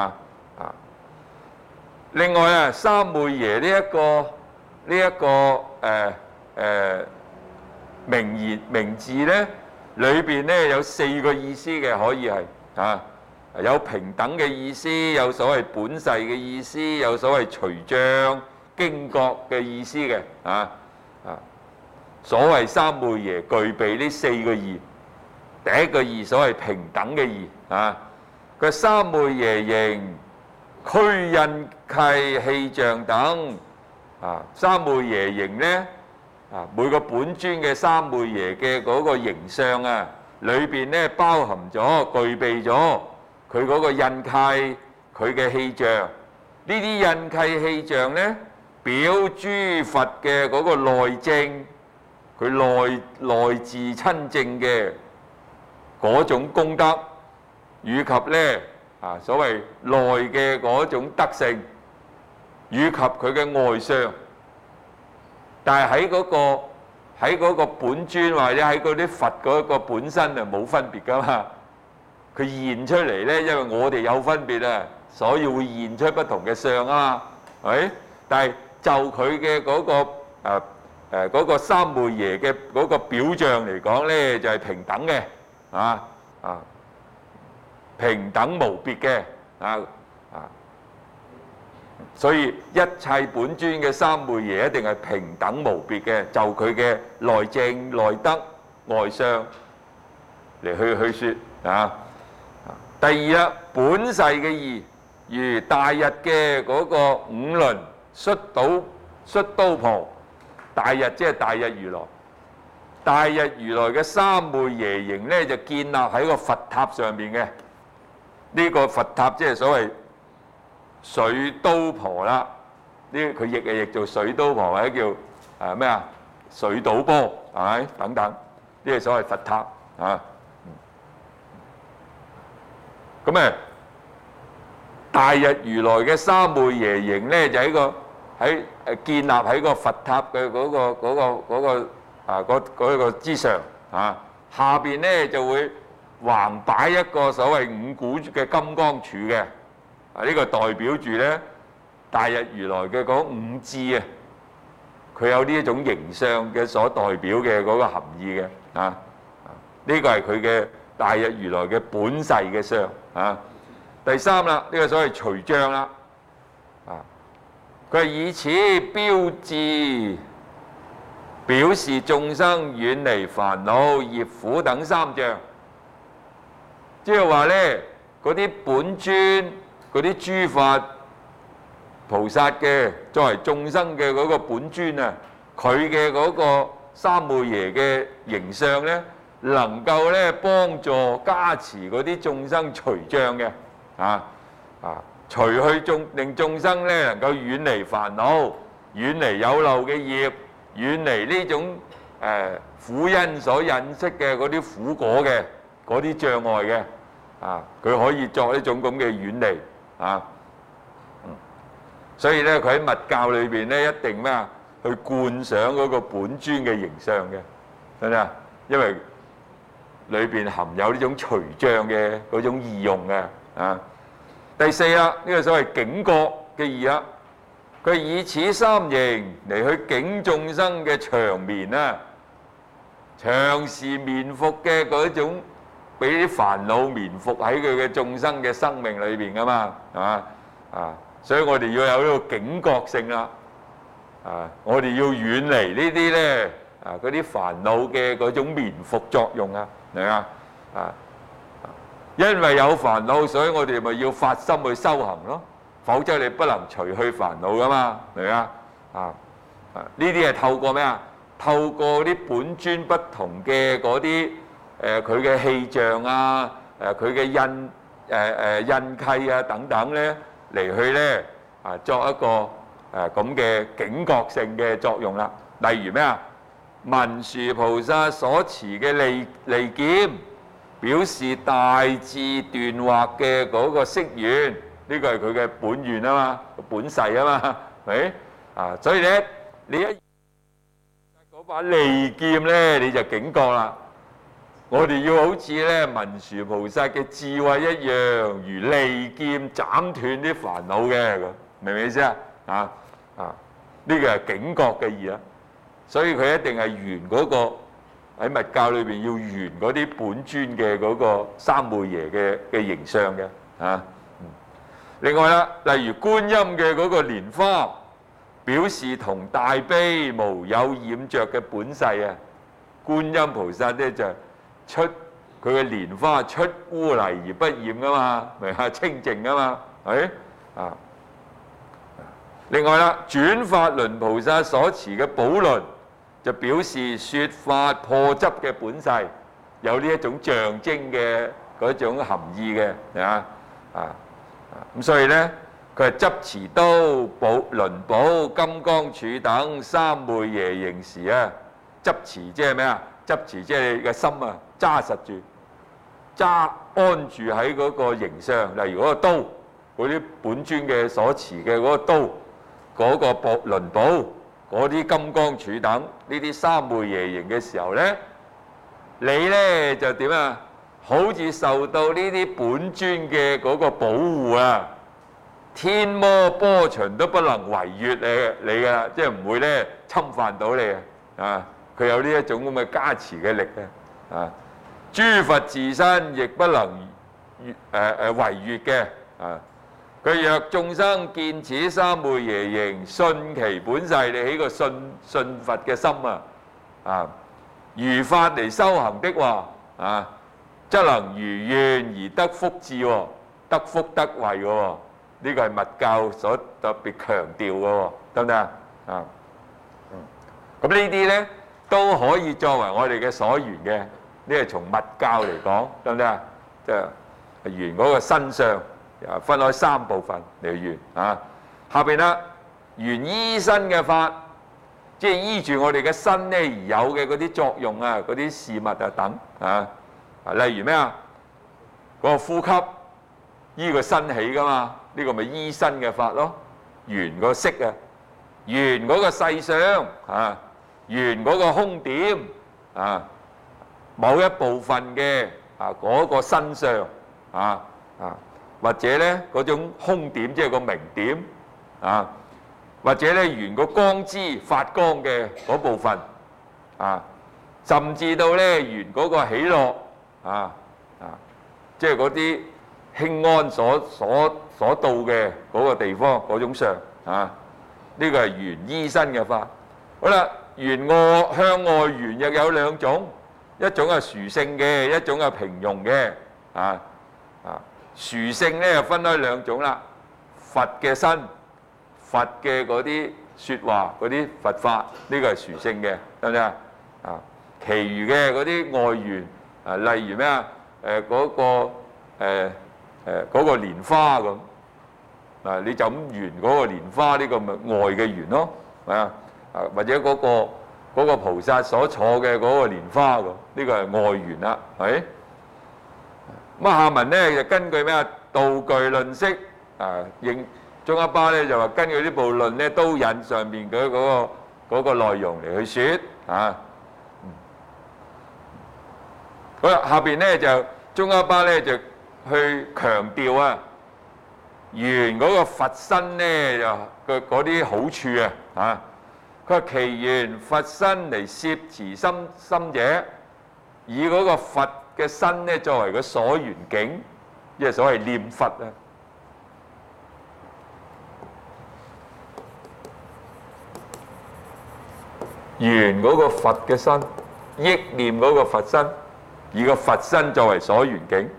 另外三昧耶呢一個名字咧，裏邊咧有4個意思嘅，可以係有平等嘅意思，有所謂本誓嘅意思，有所謂隨障經覺嘅意思嘅所謂三昧耶具備呢4個義。第一個義所謂平等嘅義佢三昧耶形俱印契氣象等三昧耶形咧每個本尊嘅三昧耶嘅嗰個形象裏邊咧包含咗具備咗佢嗰個印契，佢嘅氣象。呢啲印契氣象咧表諸佛嘅嗰個內證，佢內自親證嘅嗰種功德，以及咧所謂內嘅嗰種德性，以及佢嘅外相。但係喺嗰個本尊或者喺嗰啲佛嗰個本身就冇分別噶嘛。佢現出嚟咧，因為我哋有分別所以會現出不同嘅相嘛，係。但係就佢嘅嗰個三昧耶嘅嗰個表象嚟講咧，就係平等嘅平等無別嘅所以一切本尊嘅三昧耶一定係平等無別嘅，就佢嘅內證、內德、外相嚟去説啊。第二啦，本誓嘅義，如大日嘅嗰個五輪率都婆，大日即係大日如來。大日如來嘅三昧耶形咧，就建立喺個佛塔上邊嘅。呢個佛塔即係所謂水都婆啦。呢佢譯做水都婆，或者叫咩啊水島波，係咪等等？呢個所謂佛塔啊。咁誒，大日如來嘅三昧耶形咧，就建立喺個佛塔嘅嗰個之上啊，下邊咧就會橫擺一個所謂五股嘅金剛杵嘅，呢個代表住咧大日如來嘅嗰五智啊，佢有呢一種形象嘅所代表嘅嗰個含義嘅啊，呢個係佢嘅大日如來嘅本誓嘅相啊。第三啦，呢個所謂隨障啦，啊，佢係以此標誌表示眾生遠離煩惱、業苦等三障，即係話咧嗰啲本尊、嗰啲諸法菩薩嘅作為眾生嘅嗰個本尊啊，佢嘅嗰個三昧耶嘅形象咧，能夠咧幫助加持嗰啲眾生隨障嘅除去令眾生咧能夠遠離煩惱、遠離有漏嘅業、遠離呢種苦因所引識嘅嗰啲苦果嘅嗰啲障礙嘅佢可以作呢種咁嘅遠離所以咧佢喺密教裏邊咧一定咩去觀想嗰個本尊嘅形象嘅，係咪啊？因為裏邊含有呢種隨障嘅嗰種義用嘅第四啦，呢個所謂警覺嘅義啦，佢以此三形嚟去警眾生嘅長眠長時眠伏嘅嗰種，俾啲煩惱眠伏喺佢嘅眾生嘅生命裏邊噶嘛，係嘛所以我哋要有呢個警覺性啦，我哋要遠離呢啲咧嗰啲煩惱嘅嗰種眠伏作用明嘛因為有煩惱，所以我哋咪要發心去修行咯，否則你不能除去煩惱噶嘛，明嘛呢啲係透過咩透過啲本尊不同嘅嗰啲佢嘅氣象佢嘅印契等等咧，嚟去咧作一個咁嘅警覺性嘅作用啦。例如咩文殊菩薩所持嘅利劍，表示大智斷惑嘅嗰個誓願，呢個係佢嘅本願啊嘛，本誓啊嘛，係咪所以咧，你一嗰把利劍咧，你就警覺啦。我哋要好似咧文殊菩薩嘅智慧一樣，如利劍斬斷啲煩惱嘅，明唔明意思呢個係警覺嘅義啊，所以佢一定係圓嗰個。喺密教裏邊要圓嗰啲本尊嘅嗰個三昧耶嘅形象嘅另外啦，例如觀音嘅嗰個蓮花，表示同大悲無有染着嘅本誓觀音菩薩咧就出佢嘅蓮花出污泥而不染噶嘛，明係清淨噶嘛，係另外啦，轉法輪菩薩所持嘅寶輪，就表示說法破執嘅本誓，有呢一種象徵嘅嗰種含義嘅，咁所以咧，佢係執持刀、輪寶、金剛杵等三昧耶形時執持即係咩執持即係你嘅心揸實住，安住喺嗰個形上，例如嗰個刀，嗰啲本尊嘅所持嘅嗰個刀，嗰個輪寶。嗰啲金剛杵等呢啲三昧耶形嘅時候咧，你咧就點好似受到呢啲本尊嘅嗰個保護天魔波旬都不能違越你㗎，即係唔會咧侵犯到你佢有呢一種咁嘅加持嘅力諸佛自身亦不能違越嘅佢若眾生見此三昧耶形，信其本誓，你起個信佛嘅心如法嚟修行的話則能如願而得福智喎，得福得慧嘅喎。呢個係密教所特別強調嘅喎，得唔得啊？咁呢啲呢都可以作為我哋嘅所緣嘅，呢係從密教嚟講，得唔得啊？即係緣嗰個身相，分開三部分嚟緣下邊啦，緣依身嘅法，即係依住我哋嘅身呢而有嘅嗰啲作用嗰啲事物等例如咩嗰個呼吸依個身起噶嘛，呢個咪依身嘅法咯。緣個色緣嗰個細相緣嗰個空點某一部分嘅嗰個身相或者咧嗰種空點即係個明點或者咧緣個光之發光嘅嗰部分甚至到咧緣嗰個喜樂即係嗰啲輕安所到嘅嗰個地方嗰種相呢個係緣依身嘅法。好啦，緣向外緣亦有兩種，一種係殊勝嘅，一種係平庸嘅殊勝咧就分開兩種啦，佛嘅身，佛嘅嗰啲説話嗰啲佛法，呢個係殊勝嘅，得唔得其餘嘅嗰啲外緣例如咩嗰個蓮花咁你就咁緣嗰個蓮花，呢個咪外嘅緣咯或者嗰個菩薩所坐嘅嗰個蓮花咁，呢個係外緣啦，係咁下文咧就根據咩道具論釋應中一巴咧就話根據呢部論咧都引上面嘅嗰個內容嚟去説好啦，下邊咧就中一巴咧就去強調緣嗰個佛身咧就嗰啲好處佢話其緣佛身嚟攝持心者，以嗰個佛嘅身咧作為個所緣境，即係所謂念佛緣嗰個佛嘅身，憶念嗰個佛身，以個佛身作為所緣境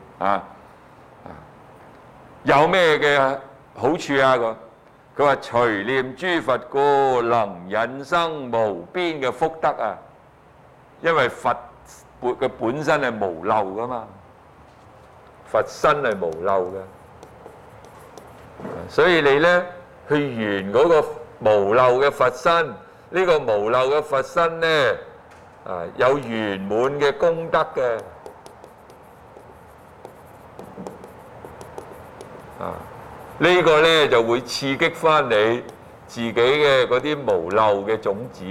有咩嘅好處佢話隨念諸佛故，能引生無邊嘅福德因為佛嘅本身係無漏噶嘛，佛身係無漏嘅，所以你呢去緣嗰個無漏嘅佛身，呢個無漏嘅佛身呢有圓滿嘅功德嘅呢個呢就會刺激翻你自己嘅嗰啲無漏嘅種子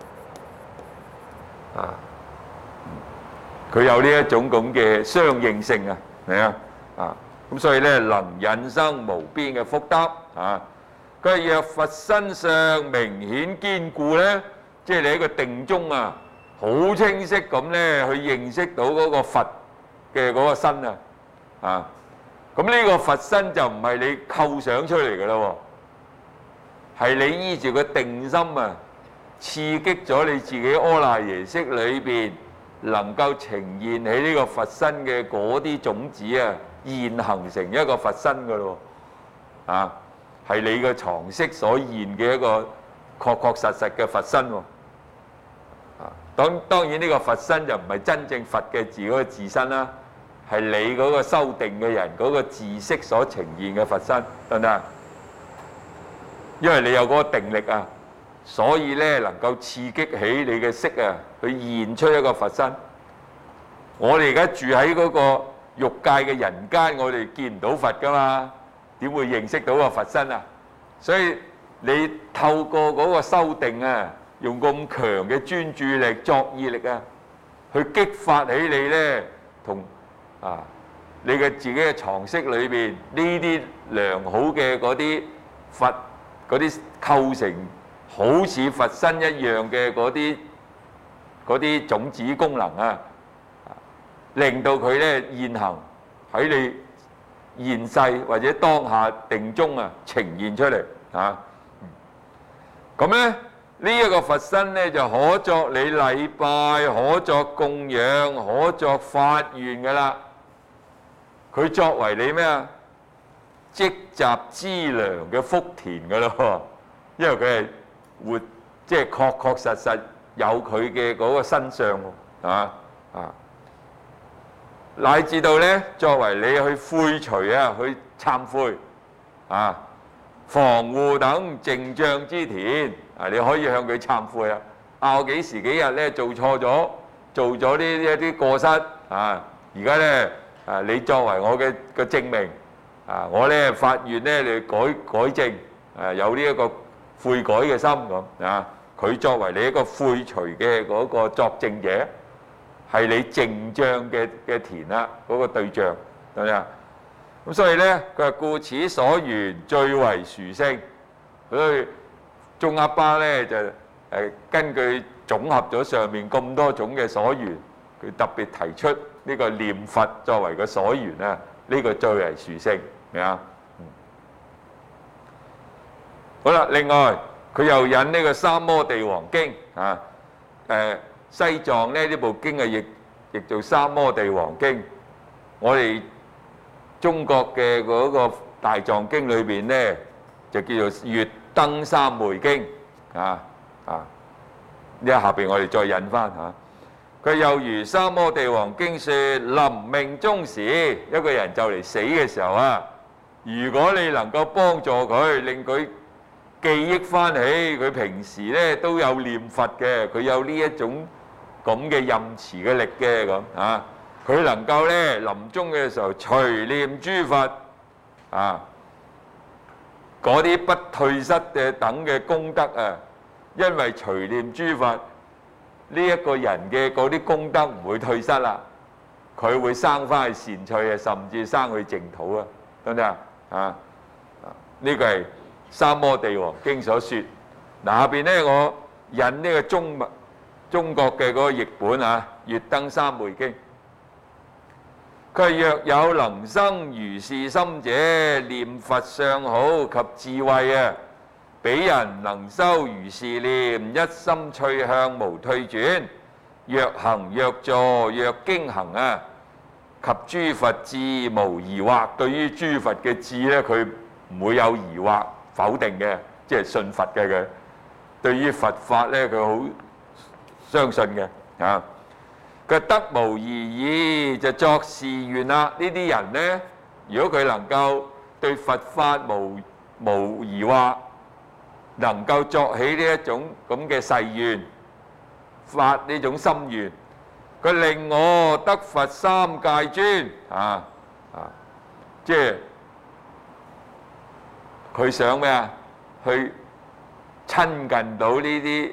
佢有呢一種咁嘅相應性係咁所以呢能引生無邊嘅福德佢係若佛身相明顯堅固呢，即係你喺個定中好清晰咁呢去認識到嗰個佛嘅嗰個身咁呢個佛身就唔係你構想出嚟嘅咯，係你依住個定心刺激咗你自己阿賴耶識裏邊能夠呈現起呢個佛身嘅嗰啲種子現行成一個佛身嘅咯係你嘅藏識所現嘅一個確確實實嘅佛身當然呢個佛身就唔係真正佛嘅嗰個自身啦，係你嗰個修定嘅人嗰個自識所呈現嘅佛身，得唔得？因為你有嗰個定力所以呢能夠刺激起你嘅識去現出一個佛身。我哋而家住喺嗰個欲界嘅人間，我哋見唔到佛噶嘛，點會認識到個佛身所以你透過嗰個修定用咁強嘅專注力、作意力去激發起你呢同你嘅自己嘅藏識裏邊呢啲良好嘅嗰啲佛嗰啲構成好似佛身一樣嘅嗰啲種子功能令到佢呢現行喺你現世或者當下定中啊呈現出嚟啊。咁咧呢一個佛身咧就可作你禮拜，可作供養，可作發願噶啦。佢作為你咩啊？積集資糧嘅福田噶咯，因為佢係活，即係確確實實有佢嘅嗰個身相啊。乃至到咧，作為你去悔除啊，去懺悔啊，防護等淨障之田啊，你可以向佢懺悔啊。我幾時幾日咧做錯咗，做咗呢一啲過失啊，而家咧你作為我嘅證明啊，我咧發願咧你改正有呢一個悔改嘅心咁啊，佢作為你一個悔除嘅嗰個作證者。係你淨障嘅田啦，嗰個對象，係咪啊？咁所以咧，佢話故此所緣最為殊勝。所以宗喀巴咧就根據總合咗上面咁多種嘅所緣，佢特別提出呢個念佛作為個所緣啊，呢個最為殊勝，明啊？好啦，另外佢又引呢個《三摩地王經》啊，西藏呢部經啊，譯做《三摩地王經》。我哋中國嘅嗰個大藏經裏邊呢，就叫做《月燈三昧經》呢下邊我哋再引翻嚇。佢又如《三摩地王經》説：臨命終時，一個人就嚟死嘅時候啊，如果你能夠幫助佢，令佢記憶翻起佢平時呢都有念佛嘅，佢有呢一種咁嘅任持嘅力嘅咁啊，佢能夠咧臨終嘅時候隨念諸佛啊，嗰啲不退失嘅等嘅功德啊，因為隨念諸佛呢一個人嘅嗰啲功德唔會退失啦，佢會生翻去善趣啊，甚至生去淨土啊，得唔得啊？呢個係《三摩地王經》所說。嗱，下邊咧我引呢個中國嘅嗰個譯本啊，《月燈三昧經》。佢若有能生如是心者，念佛相好及智慧啊，彼人能修如是念，一心趣向無退轉。若行若坐若經行啊，及諸佛智無疑惑。對於諸佛嘅智咧，佢唔會有疑惑否定嘅，即係信佛嘅佢。對於佛法咧，佢好相信嘅啊！佢得無疑義就作是願啦。呢啲人呢，如果佢能夠對佛法無疑惑，能夠作起呢一種咁嘅誓願，發呢種心願，佢令我得佛三界尊即係佢想咩啊？去親近到呢啲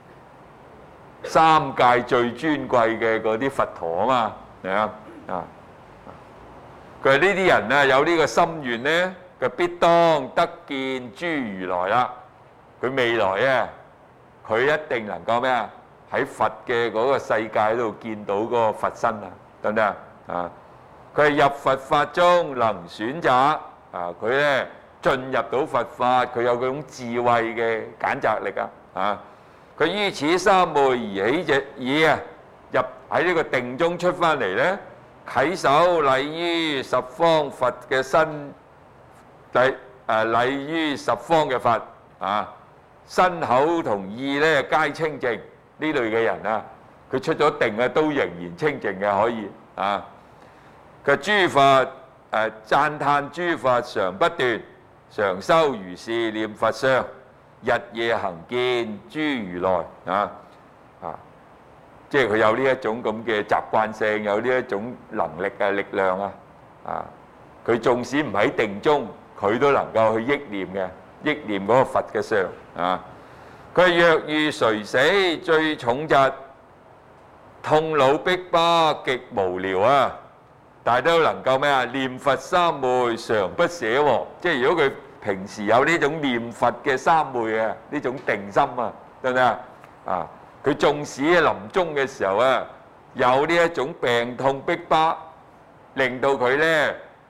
三界最尊貴嘅嗰啲佛陀啊嘛，係啊！佢話呢啲人啊有呢個心願呢，佢必當得見諸如來啦。佢未來啊，佢一定能夠咩啊？喺佛嘅嗰個世界度見到嗰個佛身啊，得唔得啊？佢係入佛法中能選擇啊！佢咧進入到佛法，佢有嗰種智慧嘅揀擇力啊！佢於此三昧而起隻耳啊，入喺呢個定中出翻嚟咧，稽首禮於十方佛嘅身，禮於十方嘅佛啊，身口同意咧皆清淨。呢類嘅人啊，佢出咗定啊，都仍然清淨嘅，可以啊。佢諸佛讚歎諸佛常不斷，常修如是念佛相，日夜行見諸如來即係佢有呢一種咁嘅習慣性，有呢一種能力嘅力量啊！佢縱使唔喺定中，佢都能夠去憶念嘅，憶念嗰個佛嘅相啊！佢若遇垂死最重疾，痛惱逼迫極無聊啊！但係都能夠咩啊？念佛三昧常不捨喎！即係如果佢平時有呢種念佛嘅三昧啊，呢種定心啊，得唔得啊？佢縱使喺臨終嘅時候啊，有呢一種病痛逼迫，令到佢咧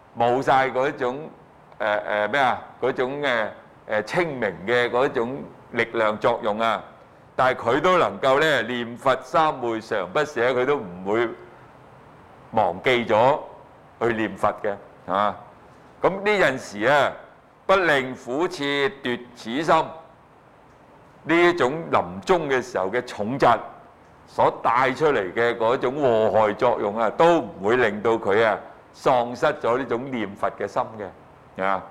冇晒嗰種嗰種清明嘅嗰種力量作用啊，但係佢都能夠咧念佛三昧常不捨，佢都唔會忘記咗去念佛嘅啊。咁呢陣時啊，不令苦切奪此心，呢一種臨終嘅時候嘅重疾所帶出嚟嘅嗰種禍害作用啊，都唔會令到佢啊喪失咗呢種念佛嘅心嘅啊。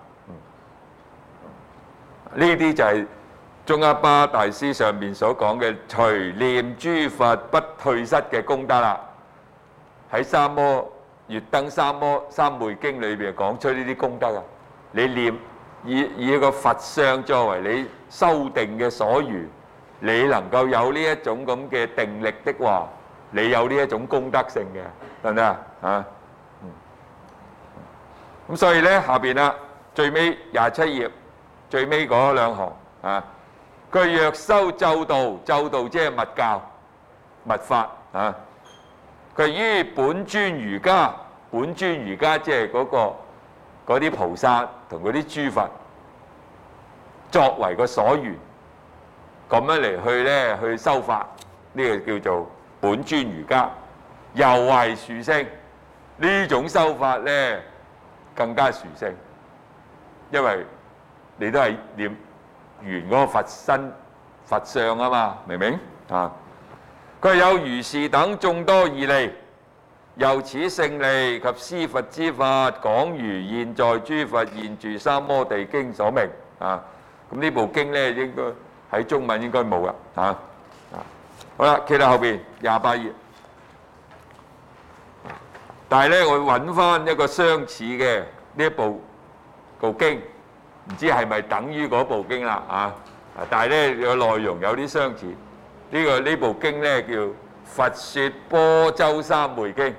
呢啲就係宗喀巴大師上面所講嘅隨念諸佛不退失嘅功德啦。喺三摩月燈三昧經裏邊講出呢啲功德啊。你念以一個佛相作為你修定嘅所緣，你能夠有呢一種咁嘅定力的話，你有呢一種功德性嘅，得唔得啊？咁所以咧下邊啦，最尾27頁最尾嗰兩行啊，佢若修咒道，咒道即係密教密法啊。佢於本尊瑜伽，本尊瑜伽即係嗰啲菩薩同嗰啲諸佛作為個所緣，咁樣嚟去修法，呢個叫做本尊瑜伽，尤為殊勝。呢種修法咧更加殊勝，因為你都係念圓嗰個佛身佛相啊嘛，明唔明啊？佢有如是等眾多義利，由此勝利及施佛之法，講如現在諸佛現住三摩地經所明啊。咁呢部經咧應該喺中文應該冇啦啊。好啦，企喺後邊28頁。但係咧，我揾翻一個相似嘅呢一部經，唔知係咪等於嗰部經啦啊？但係咧個內容有啲相似。呢部經咧叫《佛說般舟三昧經》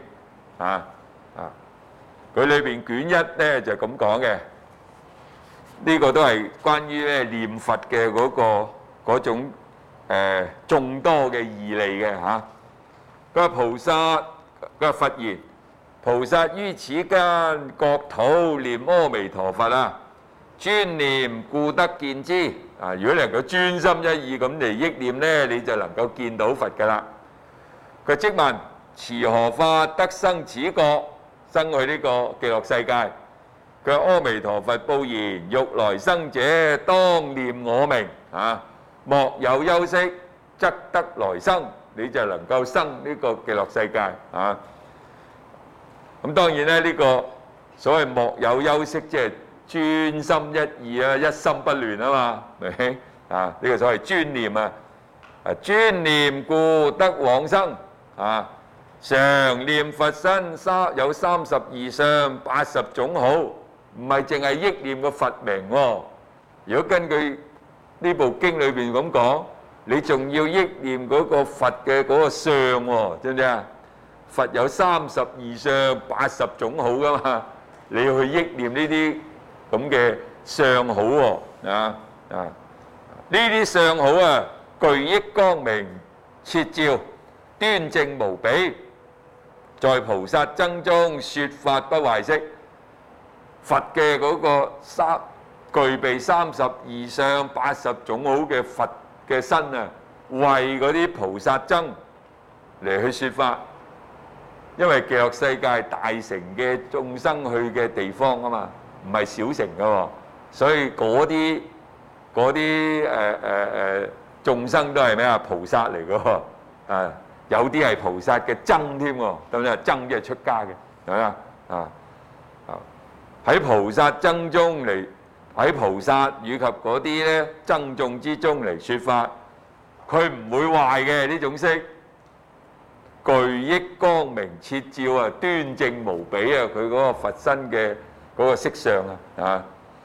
佢裏邊卷一咧就咁講嘅。呢個都係關於咧念佛嘅嗰種眾多嘅義利嘅嚇。佢話菩薩，佢話佛言：菩薩於此間國土念阿彌陀佛啊，專念故得見之。啊！如果你能夠專心一意咁嚟憶念咧，你就能夠見到佛㗎啦。佢即問：持何法得生此國，生去呢個極樂世界？佢話：阿彌陀佛報言：欲來生者，當念我名啊！莫有休息，則得來生。你就能夠生呢個極樂世界啊！咁當然咧，呢個所謂莫有休息，即係專心一意啊，一心不亂啊嘛，明唔明啊？呢個所謂專念啊，專念故得往生啊！常念佛身有32相80種好，唔係淨係憶念個佛名喎。如果根據呢部經裏邊咁講，你仲要憶念嗰個佛嘅嗰個相喎，知唔知啊？佛有32相80種好噶嘛，你要去憶念呢啲咁嘅相好喎，呢啲相好啊，具益光明，徹照端正無比，在菩薩僧中說法不壞釋。佛嘅嗰個具備32相80種好嘅佛嘅身啊，為嗰啲菩薩僧嚟去說法，因為極樂世界大乘嘅眾生去嘅地方啊嘛。唔係小乘噶喎，所以嗰啲眾生都係咩啊？菩薩嚟噶喎，有啲係菩薩嘅僧添喎，得唔得？僧即係出家嘅，係咪啊？喺菩薩僧中嚟，喺菩薩以及嗰啲咧僧眾之中嚟説法，佢唔會壞嘅呢種色，具益光明，徹照啊，端正無比啊！佢嗰個佛身嘅嗰個色相啊，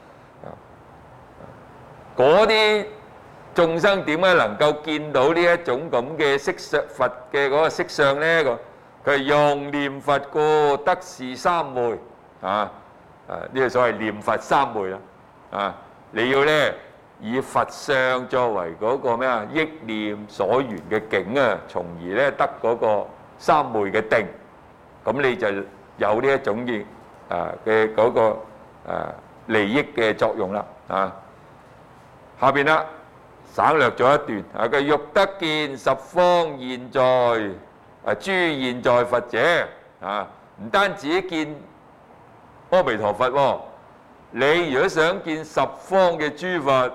嗰啲眾生點解能夠見到呢一種咁嘅色相佛嘅嗰個色相咧？佢係用念佛故得是三昧啊！呢個所謂念佛三昧啦你要咧以佛相作為嗰個咩啊憶念所緣嘅境啊，從而咧得嗰個三昧嘅定，咁你就有呢一種嘅嘅嗰個利益嘅作用啦。下邊啦，省略咗一段佢欲得見十方現在諸現在佛者唔單止見阿彌陀佛喎，你如果想見十方嘅諸佛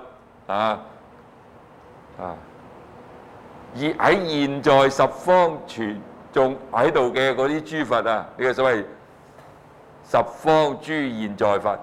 而喺現在十方全仲喺度嘅嗰啲諸佛呢個所謂十方諸現在佛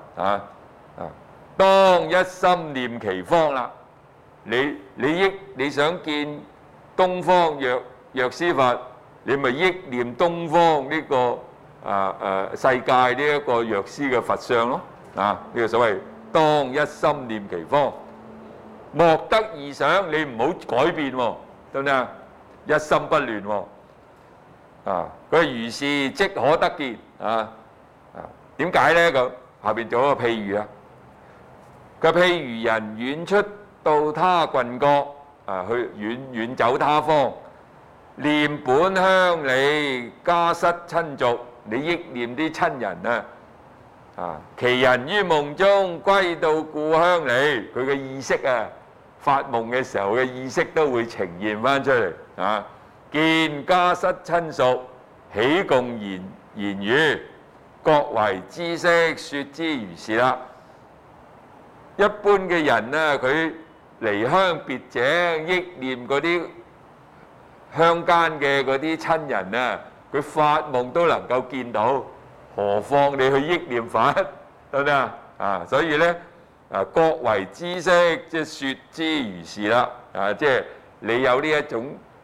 當一心念其方啦。你想見東方藥師佛，你咪憶念東方呢個世界呢一個藥師嘅佛相咯。呢個所謂當一心念其方，莫得異想，你唔好改變喎，得唔得啊？一心不亂喎。佢如是即可得見點解呢？咁下邊做一個譬如佢譬如人遠出到他郡國去遠走他方，念本鄉里家室親族，你憶念啲親人其人於夢中歸到故鄉里，佢嘅意識發夢嘅時候嘅意識都會呈現翻出嚟見家室親屬，喜共言語，各為知識，說之如是啦。一般嘅人佢離鄉別井，憶念嗰啲鄉間嘅嗰啲親人佢發夢都能夠見到，何況你去憶念佛，得唔得所以呢，各為知識，即係說之如是啦。即係你有呢一種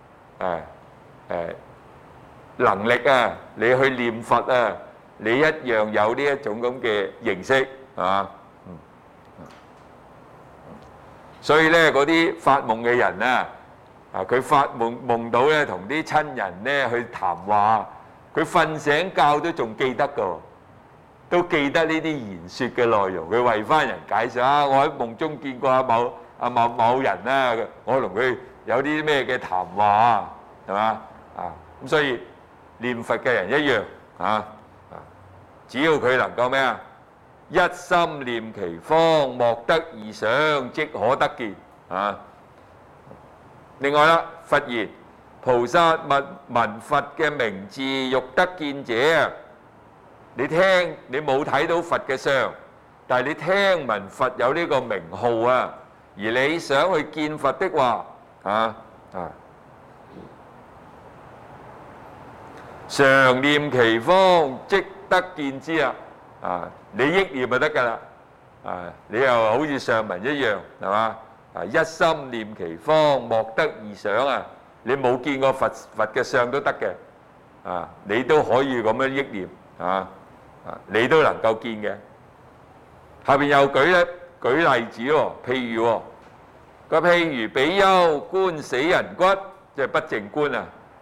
能力你去念佛你一樣有呢一種咁嘅認識所以呢，嗰啲發夢嘅人佢發夢到呢同啲親人呢去談話，佢瞓醒覺都仲記得㗎，都記得呢啲言説嘅內容。佢為翻人解釋我喺夢中見過某人我同佢有啲咩嘅談話係嘛咁所以念佛嘅人一樣只要佢能夠咩一心念其方，莫得異想，即可得見另外啦，佛言菩薩聞佛嘅名字欲得見者你冇睇到佛嘅相，但係你聽聞佛有呢個名號而你想去見佛的話常念其方，即得見之你憶念就得㗎啦你又好似上文一樣係嘛一心念其方，莫得異想你冇見過佛嘅相都得嘅你都可以咁樣憶念你都能夠見嘅。下邊又舉例子譬如譬如比丘觀死人骨，即係不淨觀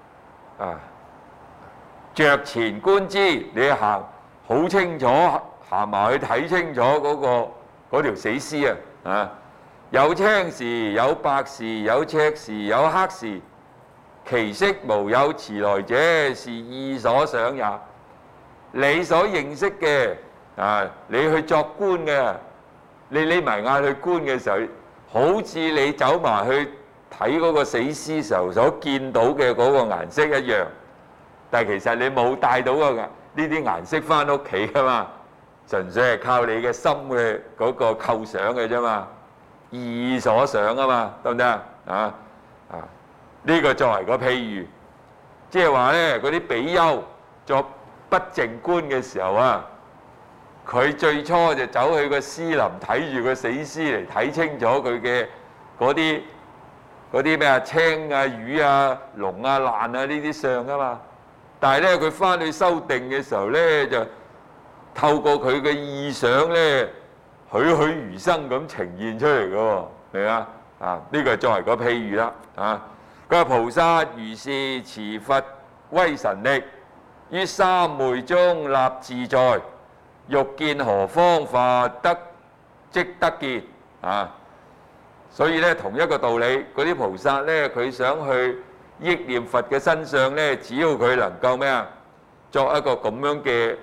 着前觀之，你行好清楚，行埋去睇清楚嗰條死屍有青時，有白時，有赤時，有黑時，其色無有遲來者，是意所想也。你所認識嘅你去作觀嘅，你匿埋眼去觀嘅時候，好似你走埋去睇嗰個死屍時候所見到嘅嗰個顏色一樣，但係其實你冇帶到呢啲顏色翻屋企噶嘛，純粹係靠你嘅心嘅嗰個構想嘅啫嘛，意所想啊嘛，得唔得呢個作為個譬如，即係話呢嗰啲比丘作不淨觀嘅時候佢最初就走去個屍林睇住個死屍嚟睇清楚佢嘅嗰啲咩青魚龍爛呢啲相啊嘛，但係呢佢翻去修定嘅時候呢，就透過佢嘅意想呢，栩栩如生咁呈現出嚟嘅喎，明啊？呢個係作為個譬如啦佢話菩薩如是持佛威神力，於三昧中立自在，欲見何方法即得見所以咧同一個道理，嗰啲菩薩咧佢想去憶念佛嘅身相咧，只要佢能夠咩作一個咁樣嘅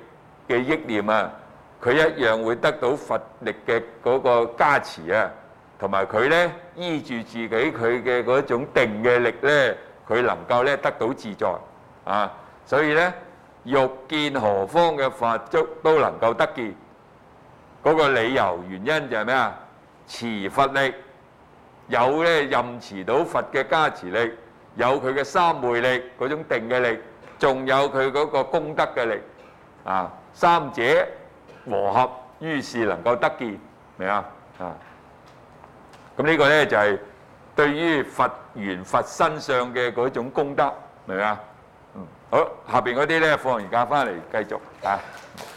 嘅憶念啊，佢一樣會得到佛力嘅嗰個加持啊，同埋佢咧依住自己佢嘅嗰種定嘅力咧，佢能夠咧得到自在啊，所以咧欲見何方嘅佛都能夠得見。嗰個理由原因就係咩啊？持佛力，有咧任持到佛嘅加持力，有佢嘅三昧力嗰種定嘅力，仲有佢嗰個功德嘅力啊，三者和合，於是能夠得見，明啊？啊，咁呢個咧就係對於佛緣佛身上嘅嗰種功德，明啊？好，下邊嗰啲咧放完假翻嚟繼續啊。